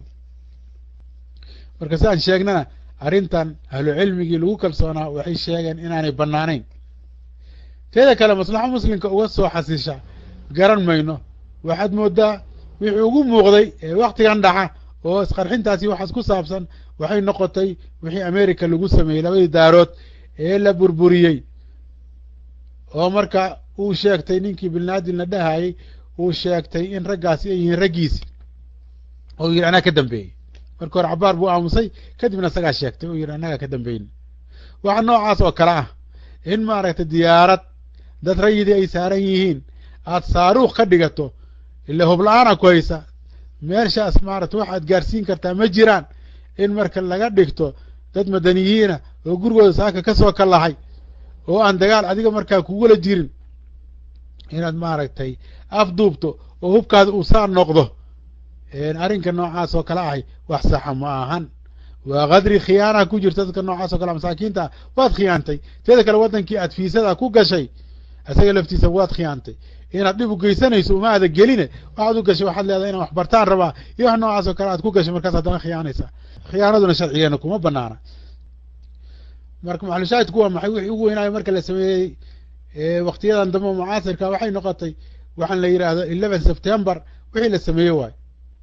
marka si aan sheegnana arrintan ahlu cilmigii lagu kalsoonaa waxay sheegeen inaanay bannaanayn teeda kale maslaxo muslimka uga soo xasisha garan mayno waxaad moodaa wixii ugu muuqday ee waktigan dhaca oo isqarxintaasi waxaas ku saabsan waxay noqotay wixii america lagu sameeyey labadii daarood ee la burburiyey oo marka uu sheegtay ninkii binlaadin la dhahayey uu sheegtay in raggaasi ay yihiin raggiisi oo yidhi anaa ka dambeeyey marka hore cabaar buu aamusay kadibna isagaa sheegtay oo yidhi annagaa ka dambeyn waxa noocaas oo kale ah in maaragtay diyaarad dad rayidii ay saaran yihiin aad saaruuq ka dhigato ila hubla-aana ku haysa meeshaas maaragtay waxaad gaarsiin kartaa ma jiraan in marka laga dhigto dad madaniyiina oo gurigooda saaka ka soo kalahay oo aan dagaal adiga markaa kugula jirin inaad maaragtay afduubto oo hubkaada uu saa noqdo arrinka noocaas oo kale ahay wax saxa ma ahan waa kadri khiyaana ku jirta dadka noocaas oo kale masaakiinta waad khiyaantay teeda kale waddankii aad fiisada ku gashay isaga laftiisa waad khiyaantay inaad dhib u geysanayso uma aada geline waxaad u gashay waxaad leedahay inaan wax bartaan rabaa iyo wax noocaas oo kale aad ku gashay markaas haddana khiyaanaysa khiyaanaduna sharcigeena kuma banaana marka maxalushaahidku waa maxay wixii ugu weynaayo marka la sameeyey waktiyadan dambe mucaasirka waxay noqotay waxaan la yidhaahdo eleven september wixii la sameeyey waayo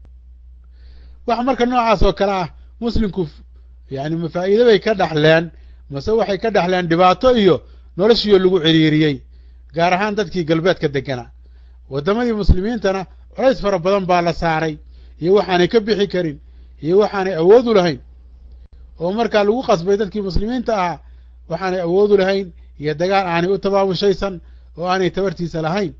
wax marka noocaas oo kale ah muslimku yani mafaa'iido bay ka dhaxleen mase waxay ka dhaxleen dhibaato iyo noloshiyo lagu ciriiriyey gaar ahaan dadkii galbeedka deganaa waddamadii muslimiintana culays fara badan baa la saaray iyo waxaanay ka bixi karin iyo waxaanay awoodu lahayn oo markaa lagu qasbay dadkii muslimiinta ahaa waxaanay awoodu lahayn iyo dagaal aanay u tabaabushaysan oo aanay tabartiisa lahayn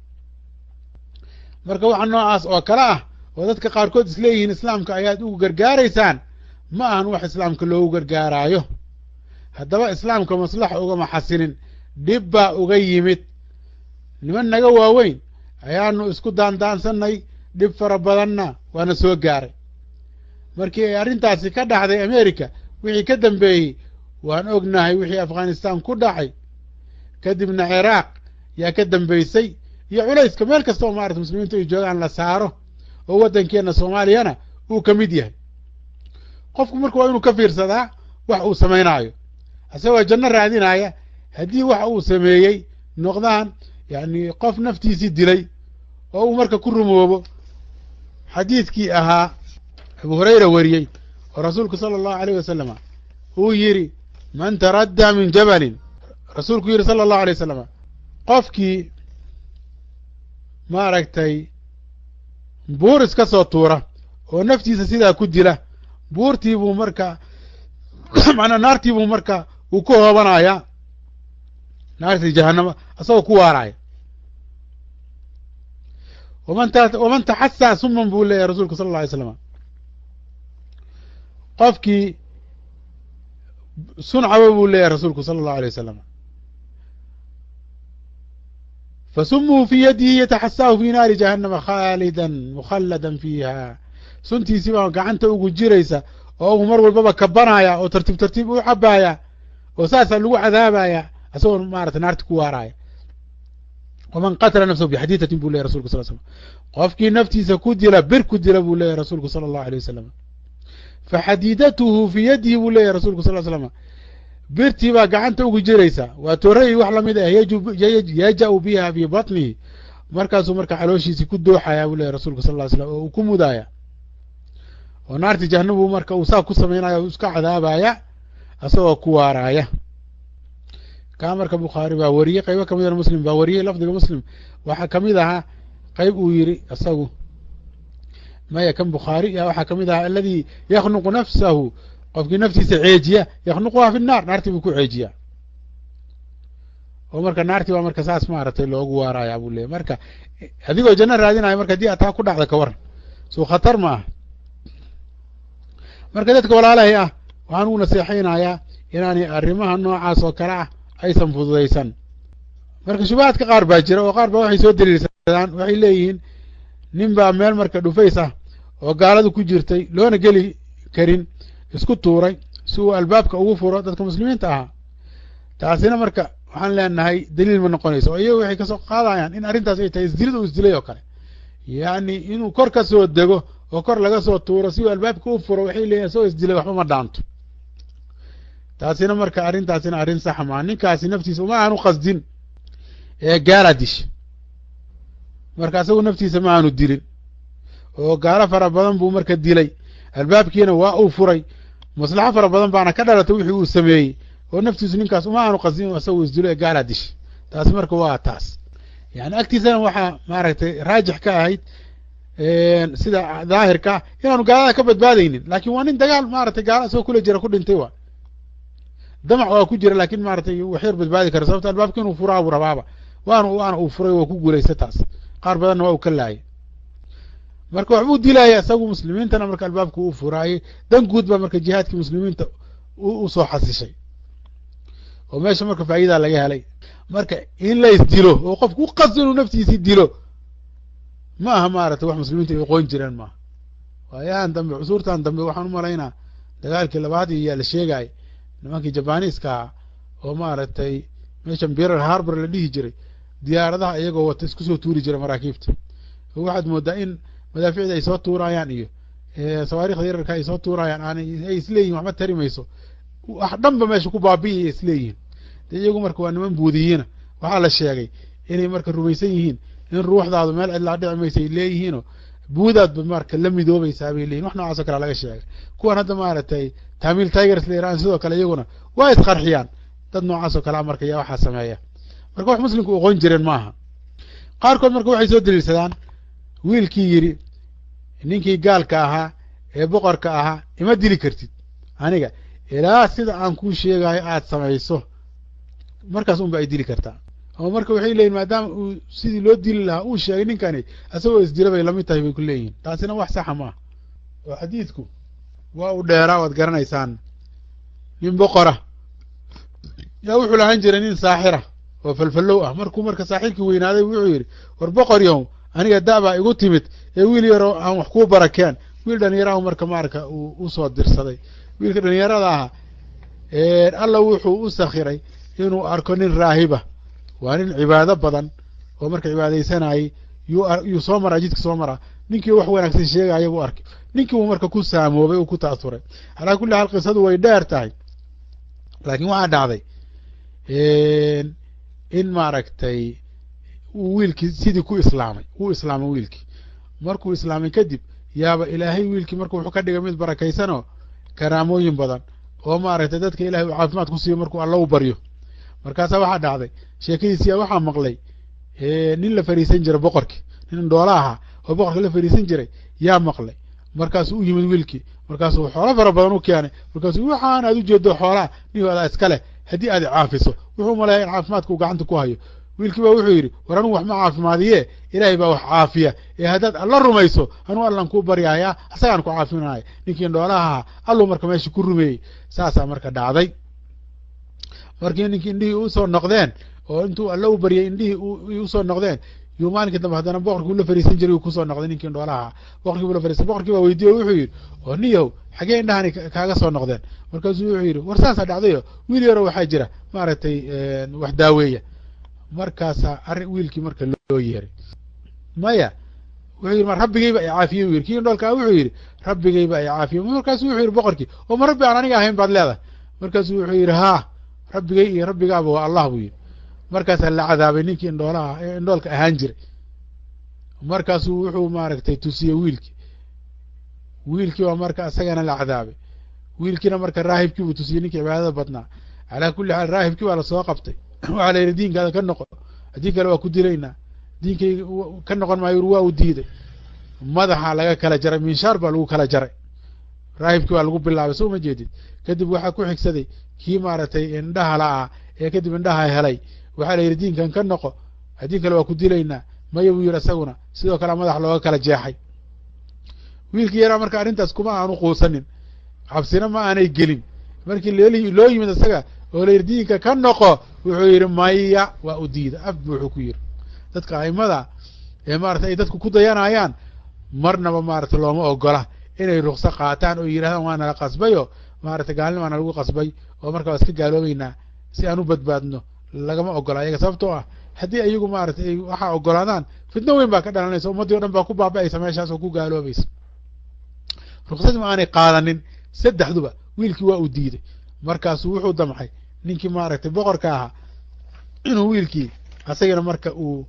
marka waxa noocaas oo kale ah oo dadka qaarkood isleeyihiin islaamka ayaad ugu gargaaraysaan ma ahan wax islaamka loogu gargaaraayo haddaba islaamka maslaxa ugama xasilin dhib baa uga yimid niman naga waaweyn ayaanu isku daandaansanay dhib fara badanna waana soo gaaray markii ay arrintaasi ka dhacday america wixii ka dambeeyey waan ognahay wixii afghanistan ku dhacay kadibna ciraaq yaa ka dambeysay iyo culayska meel kasta oo maarata muslimiintu ay joogaan la saaro oo waddankeenna soomaaliyana uu ka mid yahay qofku marka waa inuu ka fiirsadaa wax uu samaynaayo isagoo janno raadinaya haddii waxa uu sameeyey noqdaan yani qof naftiisii dilay oo uu marka ku rumoobo xadiidkii ahaa abu hurayra wariyey oo rasuulku sala allahu alayh wasalama uu yidhi man taraddaa min jabalin rasuulku yidhi sala allahu alay wasalama qofkii maaragtay buur iska soo tuura oo naftiisa sidaa ku dila buurtii buu marka macnaa naartii buu marka uu ku hoobanayaa naartii jahanama asagoo ku waaraya waman ta waman taxasaa suman buu leeyahay rasuulku sala alla alay slam qofkii suncaba buu leeyahay rasuulku sala allahu alay wasalam fasumuhu fii yadihi yataxasaahu fi naari jahannama khaalidan mukhalladan fiiha suntiisii baa gacanta ugu jiraysa oo uu mar walbaba kabanaya oo tartiib tartiib u cabaaya oo saasaa lagu cadaabaya asagoo maarata naarti ku waaraaya waman qatala nafsahu bixadiidatin buu leyahy rasulku sal slam qofkii naftiisa ku dila bir ku dila buu leeyahy rasuulku sala allahu alay wasalam faxadiidatuhu fii yadihi buu leeyahy rasulku sal slam birtii baa gacanta ugu jiraysa waa tooray wax lamid ah yaja-u biha fii batnihi markaasuu marka xalooshiisii ku dooxaya buu leeyahy rasulku sal ly slam oo uu ku mudaaya oo naarti jahannabu marka uu saa ku samaynaya o iska cadaabaya asagoo ku waaraaya kaa marka bukhaari baa wariyey qaybo kamid a muslim baa wariyey lafdiga muslim waxaa kamid ahaa qayb uu yidhi isagu maya kan bukhaari waxaa kamid ahaa aladi yaknuqu nafsahu qofkii naftiisa ceejiya yaknuquha fi naar naartii buu ku ceejiya oo marka naartii baa marka saas maaragtay loogu waaraya buu leeyay marka adigoo janno raadinayo marka haddii ataa ku dhacda ka waran soo khatar ma aha marka dadka walaalahay ah waxaan ugu naseexaynayaa inaanay arrimaha noocaas oo kale ah aysan fududaysan. marka shubahaadka qaar baa jira oo qaar baa waxay soo daliilsadaan, waxay leeyihiin nin baa meel marka dhufays ah oo gaaladu ku jirtay loona geli karin isku tuuray si uu albaabka ugu furo dadka muslimiinta ahaa. taasina marka waxaan leenahay daliil ma noqonayso, oo iyagu waxay kasoo qaadayaan in arrintaas ay tahay isdilid uu isdilay oo kale, yacni inuu kor ka soo dego oo kor laga soo tuuro si uu albaabka u furo, waxay leeyihin soo isdilay waxba ma dhaanto. taasina marka arrintaasina arrin saxa maa, ninkaasi naftiisa uma aanu qasdin ee gaala disha, marka isagu naftiisa ma aanu dilin oo gaalo fara badan buu marka dilay, albaabkiina waa uu furay, maslaxo fara badan baana ka dhalatay wixii uu sameeyey, oo naftiisu ninkaas uma aanu qasdin isagu isdilo ee gaala disha. taasi marka waa taas, yani agtiisana waxaa maaragtay raajix ka ahayd sida daahirka inaanu gaalada ka badbaadaynin, laakin waa nin dagaal maaragtay gaala isagoo kula jira ku dhintay, waa damac waa ku jira, laakin maaragtay waxyar badbaadi kara sababta albaabka inuu furaa buu rabaaba, waana waana uu furay waa ku guulaysta taas, qaar badanna waa uu ka laayay. marka waxbuu dilaya isagu muslimiintana marka albaabka uu furaayey, dan guud baa marka jihaadkii muslimiinta u soo xasishay oo meesha marka faa'iidaa laga helay. marka in la isdilo oo qofku u qasdo inuu naftiisii dilo ma aha maaragtay wax muslimiinta ay aqoon jireen maaha. waayahan dambe cusuurtan dambe waxaan u malaynaa dagaalkii labaad iyo la sheegay nimankii jabaniiska ah oo maaragtay meeshan Pearl Harbor la dhihi jiray diyaaradaha iyagoo wata isku soo tuuri jiray maraakiibta, oo waxaad moodaa in madaaficda ay soo tuurayaan iyo sawaariikhda yararka ay soo tuurayaan ay isleeyihin waxba tari mayso, wax dhanba meesha ku baabi'iyay isleeyihin. de iyagu marka waa niman buudiyiina, waxaa la sheegay inay marka rumaysan yihiin in ruuxdaadu meel cidlaa dhici maysa ay leeyihiinoo buudaadba marka la midoobaysaa bay leeyihin, wax noocaasoo kale laga sheegay. kuwan hadda maaragtay Tamil Tigers la yiraan sidoo kale iyaguna waa isqarxiyaan, dad noocaasoo kalea marka yaa waxaa sameeya. marka wax muslimku aqoon jireen maaha. qaarkood marka waxay soo daliilsadaan wiilkii yidhi ninkii gaalka ahaa ee boqorka ahaa ima dili kartid aniga ilaa sida aan kuu sheegayo aad samayso, markaas unba ay dili kartaa. oo marka waxay leeyihin maadaama uu sidii loo dili lahaa uu sheegay ninkani isagoo isdila bay lamid tahay bay ku leeyihin. taasina wax saxa maaha, oo xadiidku waa u dheeraa waad garanaysaan. nin boqora yaa wuxuu lahaan jiray nin saaxira oo falfallow ah, markuu marka saaxirkii weynaaday wuxuu yidhi war boqor yow aniga daabaa igu timid ee wiil yaroo aan wax kuu barakeen. wiil dhalinyarahu marka maarka uu usoo dirsaday. wiilka dhalinyarada aha alla wuxuu u sakhiray inuu arko nin raahiba, waa nin cibaado badan oo marka cibaadaysanayay yuu soo maraa jidka soo maraa, ninkii wax wanaagsan sheegaya buu arkay, ninkii uu marka ku saamoobay uu ku taasuray. calaa kulli xaal qisadu way dheer tahay, laakiin waxaa dhacday in maaragtay uu wiilkii sidii ku islaamay uu islaamay wiilkii. markuu islaamay kadib yaaba ilaahay wiilkii marka wuxuu ka dhigay mid barakaysanoo karaamooyin badan oo maaragtay dadka ilahay uu caafimaad ku siiyo markuu alla u baryo. markaasaa waxaa dhacday sheekadiisiyaa waxaa maqlay nin la fariisan jiray boqorkii, nin dhoola ahaa oo boqorka la fariisan jiray yaa maqlay. markaasuu u yimid wiilkii, markaasuu xoolo fara badan u keenay, markaasuu waxaan aad u jeedo xoolaa nin adaa iska leh haddii aad caafiso. wuxuu maleeya in caafimaadka uu gacanta ku hayo. wiilkii baa wuxuu yidhi war anugu wax ma caafimaadiye ilaahay baa wax caafiya, ee haddaad alla rumayso anuu allan kuu baryaaya asagaan ku caafinaya. ninkii dhoolaha alluu marka meesha ku rumeeyey. saasaa marka dhacday. markii ninkii indhihii usoo noqdeen oo intuu alla u baryay indhihii usoo noqdeen yuu maalinkii dambe haddana boqorkii ula fariisan jiray uu kusoo noqday ninkii dhoolaha. boqorkii buu la fariistay. boqorkii baa weydiiye wuxuu yidhi oo niyow xagee indhahani kaaga soo noqdeen? markaasuu wuxuu yidhi war saasaa dhacdayo wiil yaroo waxaa jira maaragtay wax daaweeya. markaasaa arrin wiilkii marka loo yeeray. maya wuxuu yidhi ma rabbigayba i caafiyey u yidhi. kii dhoolkaa wuxuu yidhi rabbigayba i caafiyey. markaasuu wuxuu yidhi boqorkii oo ma rabbi aan aniga ahayn baad leedahay? markaasuu wuxuu yidhi haa rabbigay iyo rabbigaaba waa allah buu yidhi. markaasaa la cadaabay ninkii indhoolaha ee indhoolka ahaan jiray. markaasuu wuxuu maaragtay tusiyey wiilkii. wiilkii baa marka isagana la cadaabay. wiilkiina marka raahibkii buu tusiyey ninkii cibaadada badnaa. calaa kulli xaal raahibkii baa lasoo qabtay. waxaa la yidhi diinkaada ka noqon, haddii kale waa ku dilaynaa. diinkayga ka noqon maayo waa u diiday. madaxa laga kala jaray, minshaar baa lagu kala jaray. raahibkii baa lagu bilaabay, soo ma jeedid. kadib waxaa ku xigsaday kii maaragtay indhaha la'ah ee kadib indhaha helay. waxaa la yidhi diinkan ka noqo, haddii kale waa ku dilaynaa. maya buu yidhi isaguna sidoo kale madax looga kala jeexay. wiilkii yaraa marka arrintaas kuma aanu quusanin, cabsina ma aanay gelin. markii loo yimid isaga oo la yidhi diinka ka noqo wuxuu yidhi maya waa u diida af bu wuxuu ku yidhi dadka aimada ee maarata ay dadku ku dayanayaan marnaba maarata looma ogola inay rukso qaataan oo yidhahdaan waa nala qasbayo maarata gaalnimaana lagu qasbay oo marka waa iska gaaloobeynaa si aan u badbaadno lagama ogola ayaga sababtoo ah haddii ayagu maarata ay waxaa ogolaadaan fitno weyn baa ka dhalanaysa ummaddii o dhan baa ku baaba'aysa meeshaas oo ku gaaloobaysa ruksadii ma aanay qaadanin saddexduba wiilkii waa uu diiday markaasuu wuxuu damcay ninkii maaragtay boqorka ahaa inuu wiilkii asagana marka uu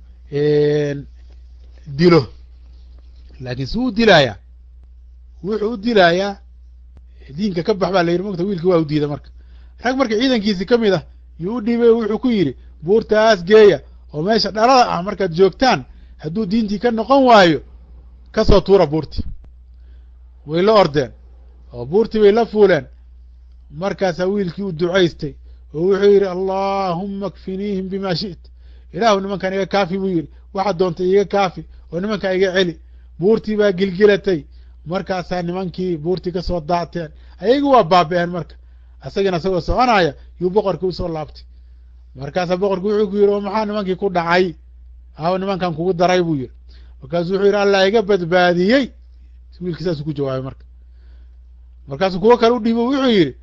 dilo laakiin si u dilayaa wuxuu u dilayaa diinka ka bax baa la yidhi mogta wiilkii waa u diiday marka rag marka ciidankiisii ka mid ah yuu u dhiibay wuxuu ku yidhi buurtaas geeya oo meesha dhalada ah markaad joogtaan hadduu diintii ka noqon waayo kasoo tuura buurtii way la ordeen oo buurtii bay la fuuleen markaasaa wiilkii u ducaystay oo wuxuu yidhi allaahumma kfiniihim bima shi'ta ilaahu nimankan iga kaafi buu yidhi waxaad doontay iga kaafi oo nimankaa iga celi buurtii baa gilgilatay markaasaa nimankii buurtii kasoo daacteen ayagu waa baaba'een marka asagana isagoo soconaya yuu boqorkii usoo laabtay markaasaa boqorkii wuxuu ku yidhi oo maxaa nimankii ku dhacay aw nimankan kugu daray buu yidhi markaasuu wuxuu yidhi allah iga badbaadiyey wiilkii saasuu ku jawaabay marka markaasuu kuwo kale u dhiibo wuxuu yidhi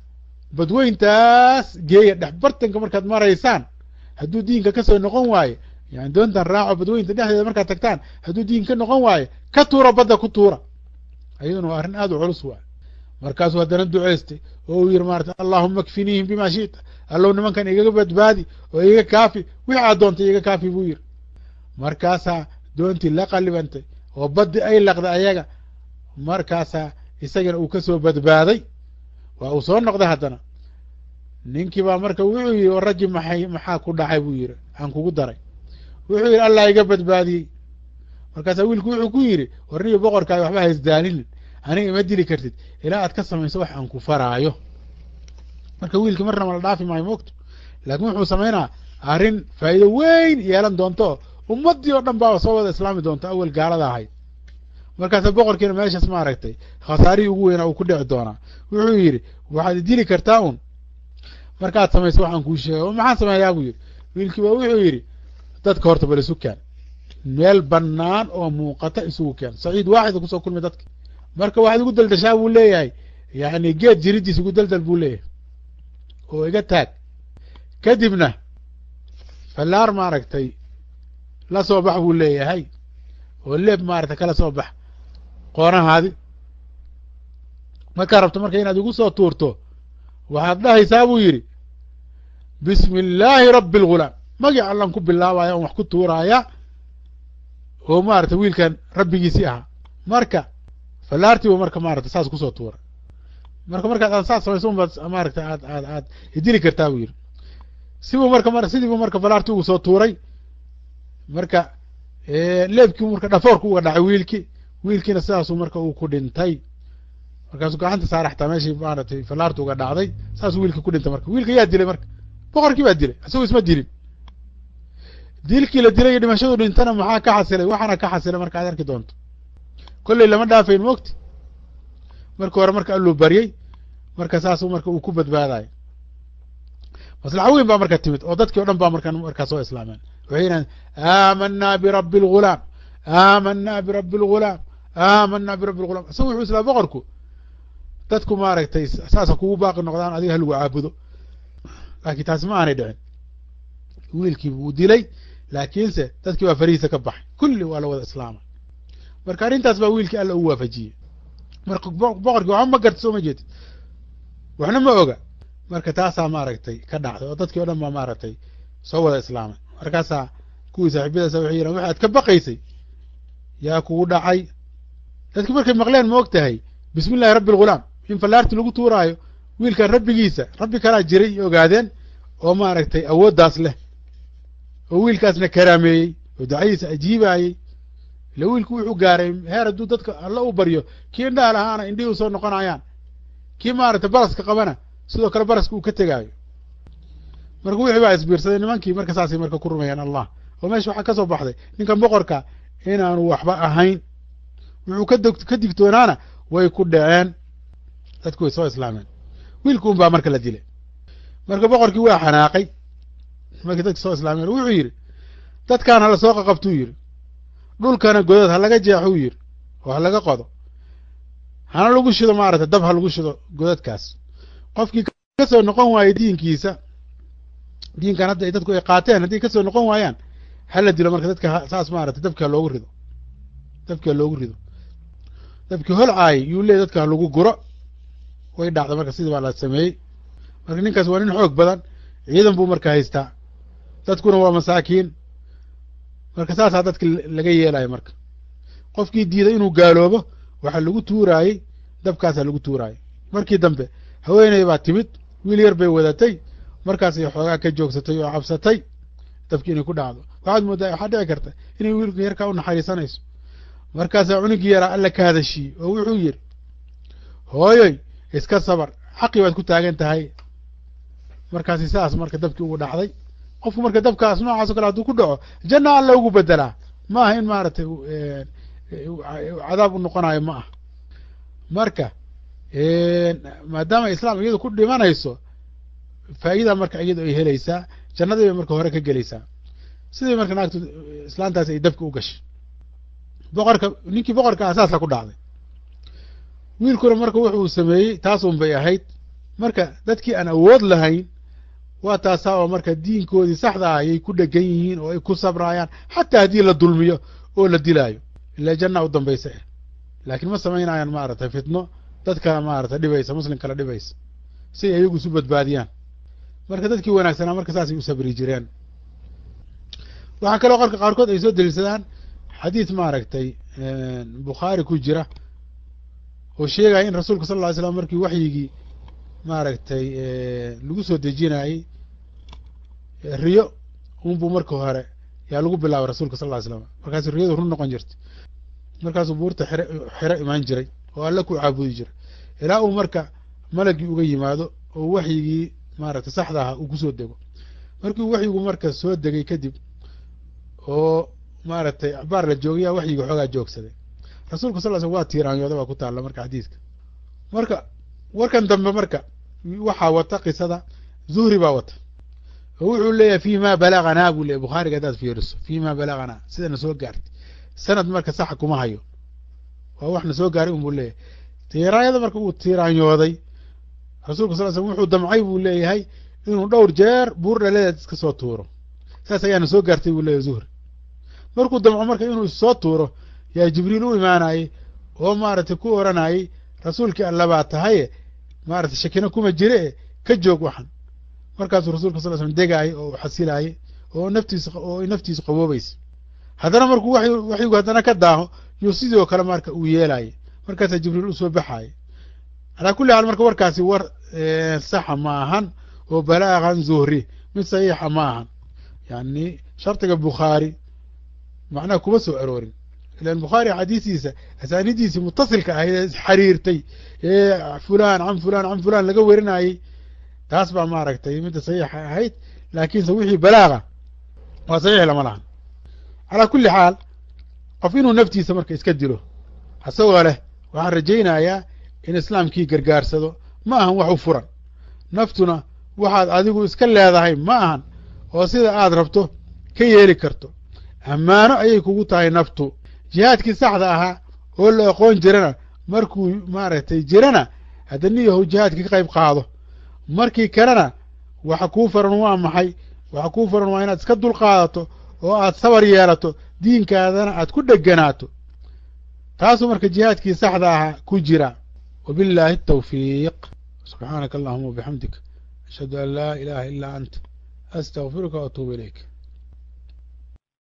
badweyntaas geeya dhex bartanka markaad maraysaan hadduu diinka kasoo noqon waaye yani doontan raaco badweynta dhexdeeda markaad tagtaan hadduu diinka ka noqon waaye ka tuura badda ku tuura ayaduna waa arrin aad u culus waay markaasuu haddana ducaystay oo uu yidhi maarata allahuma kfiniihim bima shi'ta allow nimankan igaga badbaadi oo iga kaafi wixii aad doontay iga kaafi buu yidhi markaasaa doontii la qallibantay oo baddi ay laqday ayaga markaasaa isagana uu kasoo badbaaday waa uu soo noqday haddana ninkii baa marka wuxuu yidhi o raggi maxay maxaa ku dhacay buu yidhi aan kugu daray wuxuu yidhi allah iga badbaadiyey markaasaa wiilku wuxuu ku yidhi warniyo boqorkaaga waxba haysdaalinin aniga ima dili kartid ilaa aad ka samayso wax aan ku faraayo marka wiilkii marnaba la dhaafi maayo moogto laakiin wuxuu samaynaa arrin faa'iido weyn yeelan doonto ummaddii oo dhan baa soo wada islaami doonto awel gaalada ahayd markaasa boqorkiina meeshaas maaragtay khasaarihii ugu weynaa uu ku dhici doonaa wuxuu yidhi waxaad dili kartaa un markaad samayso waxaan kuu sheegay oo maxaan sameeyaa buu yidhi wiilkii baa wuxuu yidhi dadka horta bal isu keen meel bannaan oo muuqata isugu keen saciid waaxida kusoo kulmay dadka marka waxaad igu daldashaa buu leeyahay yani geed jiridiis igu daldal buu leeyahay oo iga taag kadibna fallaar maaragtay la soo bax buu leeyahay oo leeb maaragtay kala soo bax qoonahaadi markaa rabto marka inaad igu soo tuurto waxaad dhahaysaa buu yidhi bismi illaahi rabbi algulaam magac allan ku bilaabaya on wax ku tuuraaya oo maaragtay wiilkan rabbigiisii ahaa marka fallaartiibu marka maaragtay saas kusoo tuura marka markaad aad saas samayso unbaad maaragtay aad aad aad idili kartaa buu yidhi sibuu marka m sidiibu marka fallaartii ugu soo tuuray marka leebkii marka dhafoorku uga dhacay wiilkii wiilkiina sidaasuu marka uu ku dhintay markaasuu gacanta saara xataa meeshii maaragtay fallaartu uga dhacday saasuu wiilkii ku dhintay marka wiilka yaa dilay marka boqorkii baa dilay isagoo isma dilin dilkii la dilay iyo dhimashadu dhintana maxaa ka xasilay waxaana ka xasilay marka aad arki doonto kolley lama dhaafayn moogti marka hore marka alluu baryey marka saasuu marka uu ku badbaadayo maslaxa weyn baa marka timid oo dadkii o dhan baa marka markaa soo islaameen waxay yidhahdeen aamanaa birabbi algulaam aamanaa birabbi algulaam aamanaa birabbi algulaam isaga wuxuu islaa boqorku dadku maaragtay saasa kugu baaqi noqdaan adiga halagu caabudo laakiin taasi ma aanay dhicin wiilkii buu dilay laakiinse dadkii baa farihiisa ka baxay kulli waa la wada islaamay marka arrintaas baa wiilkii alla u waafajiyey marka boqorkii waxba ma garta soo ma jeedid waxna ma oga marka taasaa maaragtay ka dhacday oo dadkii o dhan baa maaragtay soo wada islaamay markaasaa kuwii saaxiibadaasa waxay yidhahan waxaad ka baqaysay yaa kugu dhacay dadkii markay maqleen ma og tahay bismi illahi rabbi algulaam in fallaartii lagu tuuraayo wiilkan rabbigiisa rabbi kalaa jiray ogaadeen oo maaragtay awooddaas leh oo wiilkaasna karaameeyey oo ducadiisa ajiibaayey ila wiilku wuxuu gaaray heer hadduu dadka alla u baryo kii indhaha lahaana indhihii usoo noqonayaan kii maaragtay baraska qabana sidoo kale baraska uu ka tegaayo marka wixii baa isbiirsaday nimankii marka saasay marka ku rumeeyaan allah oo meesha waxaa ka soo baxday ninkan boqorka inaanu waxba ahayn wuxuu ka ka digtoonaana way ku dhaceen dadku way soo islaameen wiilku un baa marka la dilay. marka boqorkii waa xanaaqay markii dadki soo islaameen wuxuu yidhi dadkaan hala soo qaqabtuu yidhi dhulkana godad ha laga jeexuu yidhi oo ha laga qodo hana lagu shido maaragtay dab ha lagu shido godadkaas qofkii ka soo noqon waayo diinkiisa diinkan hadda ay dadku ay qaateen haddii kasoo noqon waayaan hala dilo marka dadka saas maaragtay dabka loogu rido dabka loogu rido dabkii holcaay yuu leey dadka lagu guro way dhacda marka sidii baa la sameeyey. marka ninkaas waa nin xoog badan ciidan buu marka haystaa dadkuna waa masaakiin marka saasaa dadka laga yeelayo. marka qofkii diiday inuu gaaloobo waxaa lagu tuuraayey dabkaasaa lagu tuuraayey. markii dambe haweeney baa timid wiil yar bay wadatay markaasay xoogaa ka joogsatay oo cabsatay dabkii inay ku dhacdo. waxaad moodaa waxaa dhici karta inay wiilka yarkaa u naxariisanayso markaasaa cunugii yaraa alla ka hadashiiyey oo wuxuu yidhi hooyoy iska sabar xaqii baad ku taagan tahay. markaasi saas marka dabkii ugu dhacday. qofku marka dabkaas noocaas o kale hadduu ku dhaco janna alla ugu bedelaa ma aha in maaragtay cadaab u noqonayo ma aha. marka maadaama islaam iyadu ku dhimanayso faa'iida marka iyadu ay helaysaa jannadii bay marka hore ka gelaysaa. sidii marka naagtu islaantaasi ay dabka u gashay boqorka ninkii boqorka ah saasa ku dhacday. wiilkuna marka wuxuu sameeyey taasun bay ahayd. marka dadkii aan awood lahayn waa taasaa oo marka diinkoodii saxda ah ayay ku dhegan yihiin oo ay ku sabraayaan xataa haddii la dulmiyo oo la dilaayo ilaa janna u dambaysa eh laakiin ma samaynayaan maaragtay fitno dadkana maaragtay dhibaysa muslimkala dhibaysa si ay iyagu isu badbaadiyaan. marka dadkii wanaagsanaa marka saasay u sabri jireen. waxaa kaloo qorka qaarkood ay soo daliilsadaan xadiis maaragtay bukhaari ku jira oo sheegaya in rasuulka sal lla ly slam markii waxyigii maaragtay lagu soo dejinayey riyo unbuu marka hore yaa lagu bilaabay rasuulka sal ly slam markaasuu riyadu run noqon jirtay markaasuu buurta xere xero imaan jiray oo alla ku caabudi jiray ilaa uu marka malagii uga yimaado oo waxyigii maaragtay saxda aha uu kusoo dego. markii waxyigu marka soo degay kadib oo maaragtay axbaar la joogaya waxyiga xoogaa joogsaday rasuulka sal ly slam waa tiiraanyooda baa ku taalla marka xadiiska. marka warkan dambe marka waxaa wata qisada zuhri baa wata oo wuxuu leeyahay fi ma balaganaa buu leeyahy bukhaariga haddaad fiiriso fi ma balaganaa sidana soo gaartay sanad marka saxa kuma hayo waa waxna soo gaaray un buu leeyahay. tiiraanyada marka uu tiiraanyooday rasuulka sal ly slam wuxuu damcay buu leeyahay inuu dhowr jeer buur dhaledeed iska soo tuuro saas ayaana soo gaartay buu leeyahay zuhri. markuu damco marka inuu issoo tuuro yaa jibriil u imaanayey oo maaragtay ku oranayey rasuulkii alla baa tahaye maaragtay shakina kuma jire e ka joog waxan. markaasuu rasulka sal l slam degaayey oo xasilaayey oo naftiisa oo naftiisu qaboobaysa. haddana markuu waxyigu haddana ka daaho yuu sidoo kale marka uu yeelaayey markaasaa jibriil u soo baxaayey. calaa kulli xaal marka warkaasi war saxa ma ahan oo balaagan zuhri mid saxiixa ma ahan yani shardiga bukhaari macnaha kuma soo aroorin ilan bukhaari xadiisiisa asaanidiisii mutasilka ahayd ee xariirtay ee fulaan can fulaan can fulaan laga werinayey taas baa maaragtay midda saxiixa ahayd laakiinse wixii balaaga waa saxiix lama lahan. calaa kulli xaal qof inuu naftiisa marka iska dilo asagoo leh waxaan rajaynayaa in islaamkii gargaarsado ma ahan wax u furan. naftuna waxaad adigu iska leedahay ma ahan oo sida aad rabto ka yeeli karto. ammaano ayay kugu tahay naftu. jihaadkii saxda ahaa oo la aqoon jirana markuu maaragtay jirana hadda niyahow jihaadkii ka qayb qaado. markii kalena waxa kuu faran waa maxay? waxa kuu faran waa inaad iska dulqaadato oo aad sabar yeelato diinkaadana aad ku dheganaato. taasuu marka jihaadkii saxda ahaa ku jira. wabillahi الtawfiiq. subxaanaka allahuma wabixamdik ashhadu an laa ilaha ila ant astagfiruka waatuubu ilayk.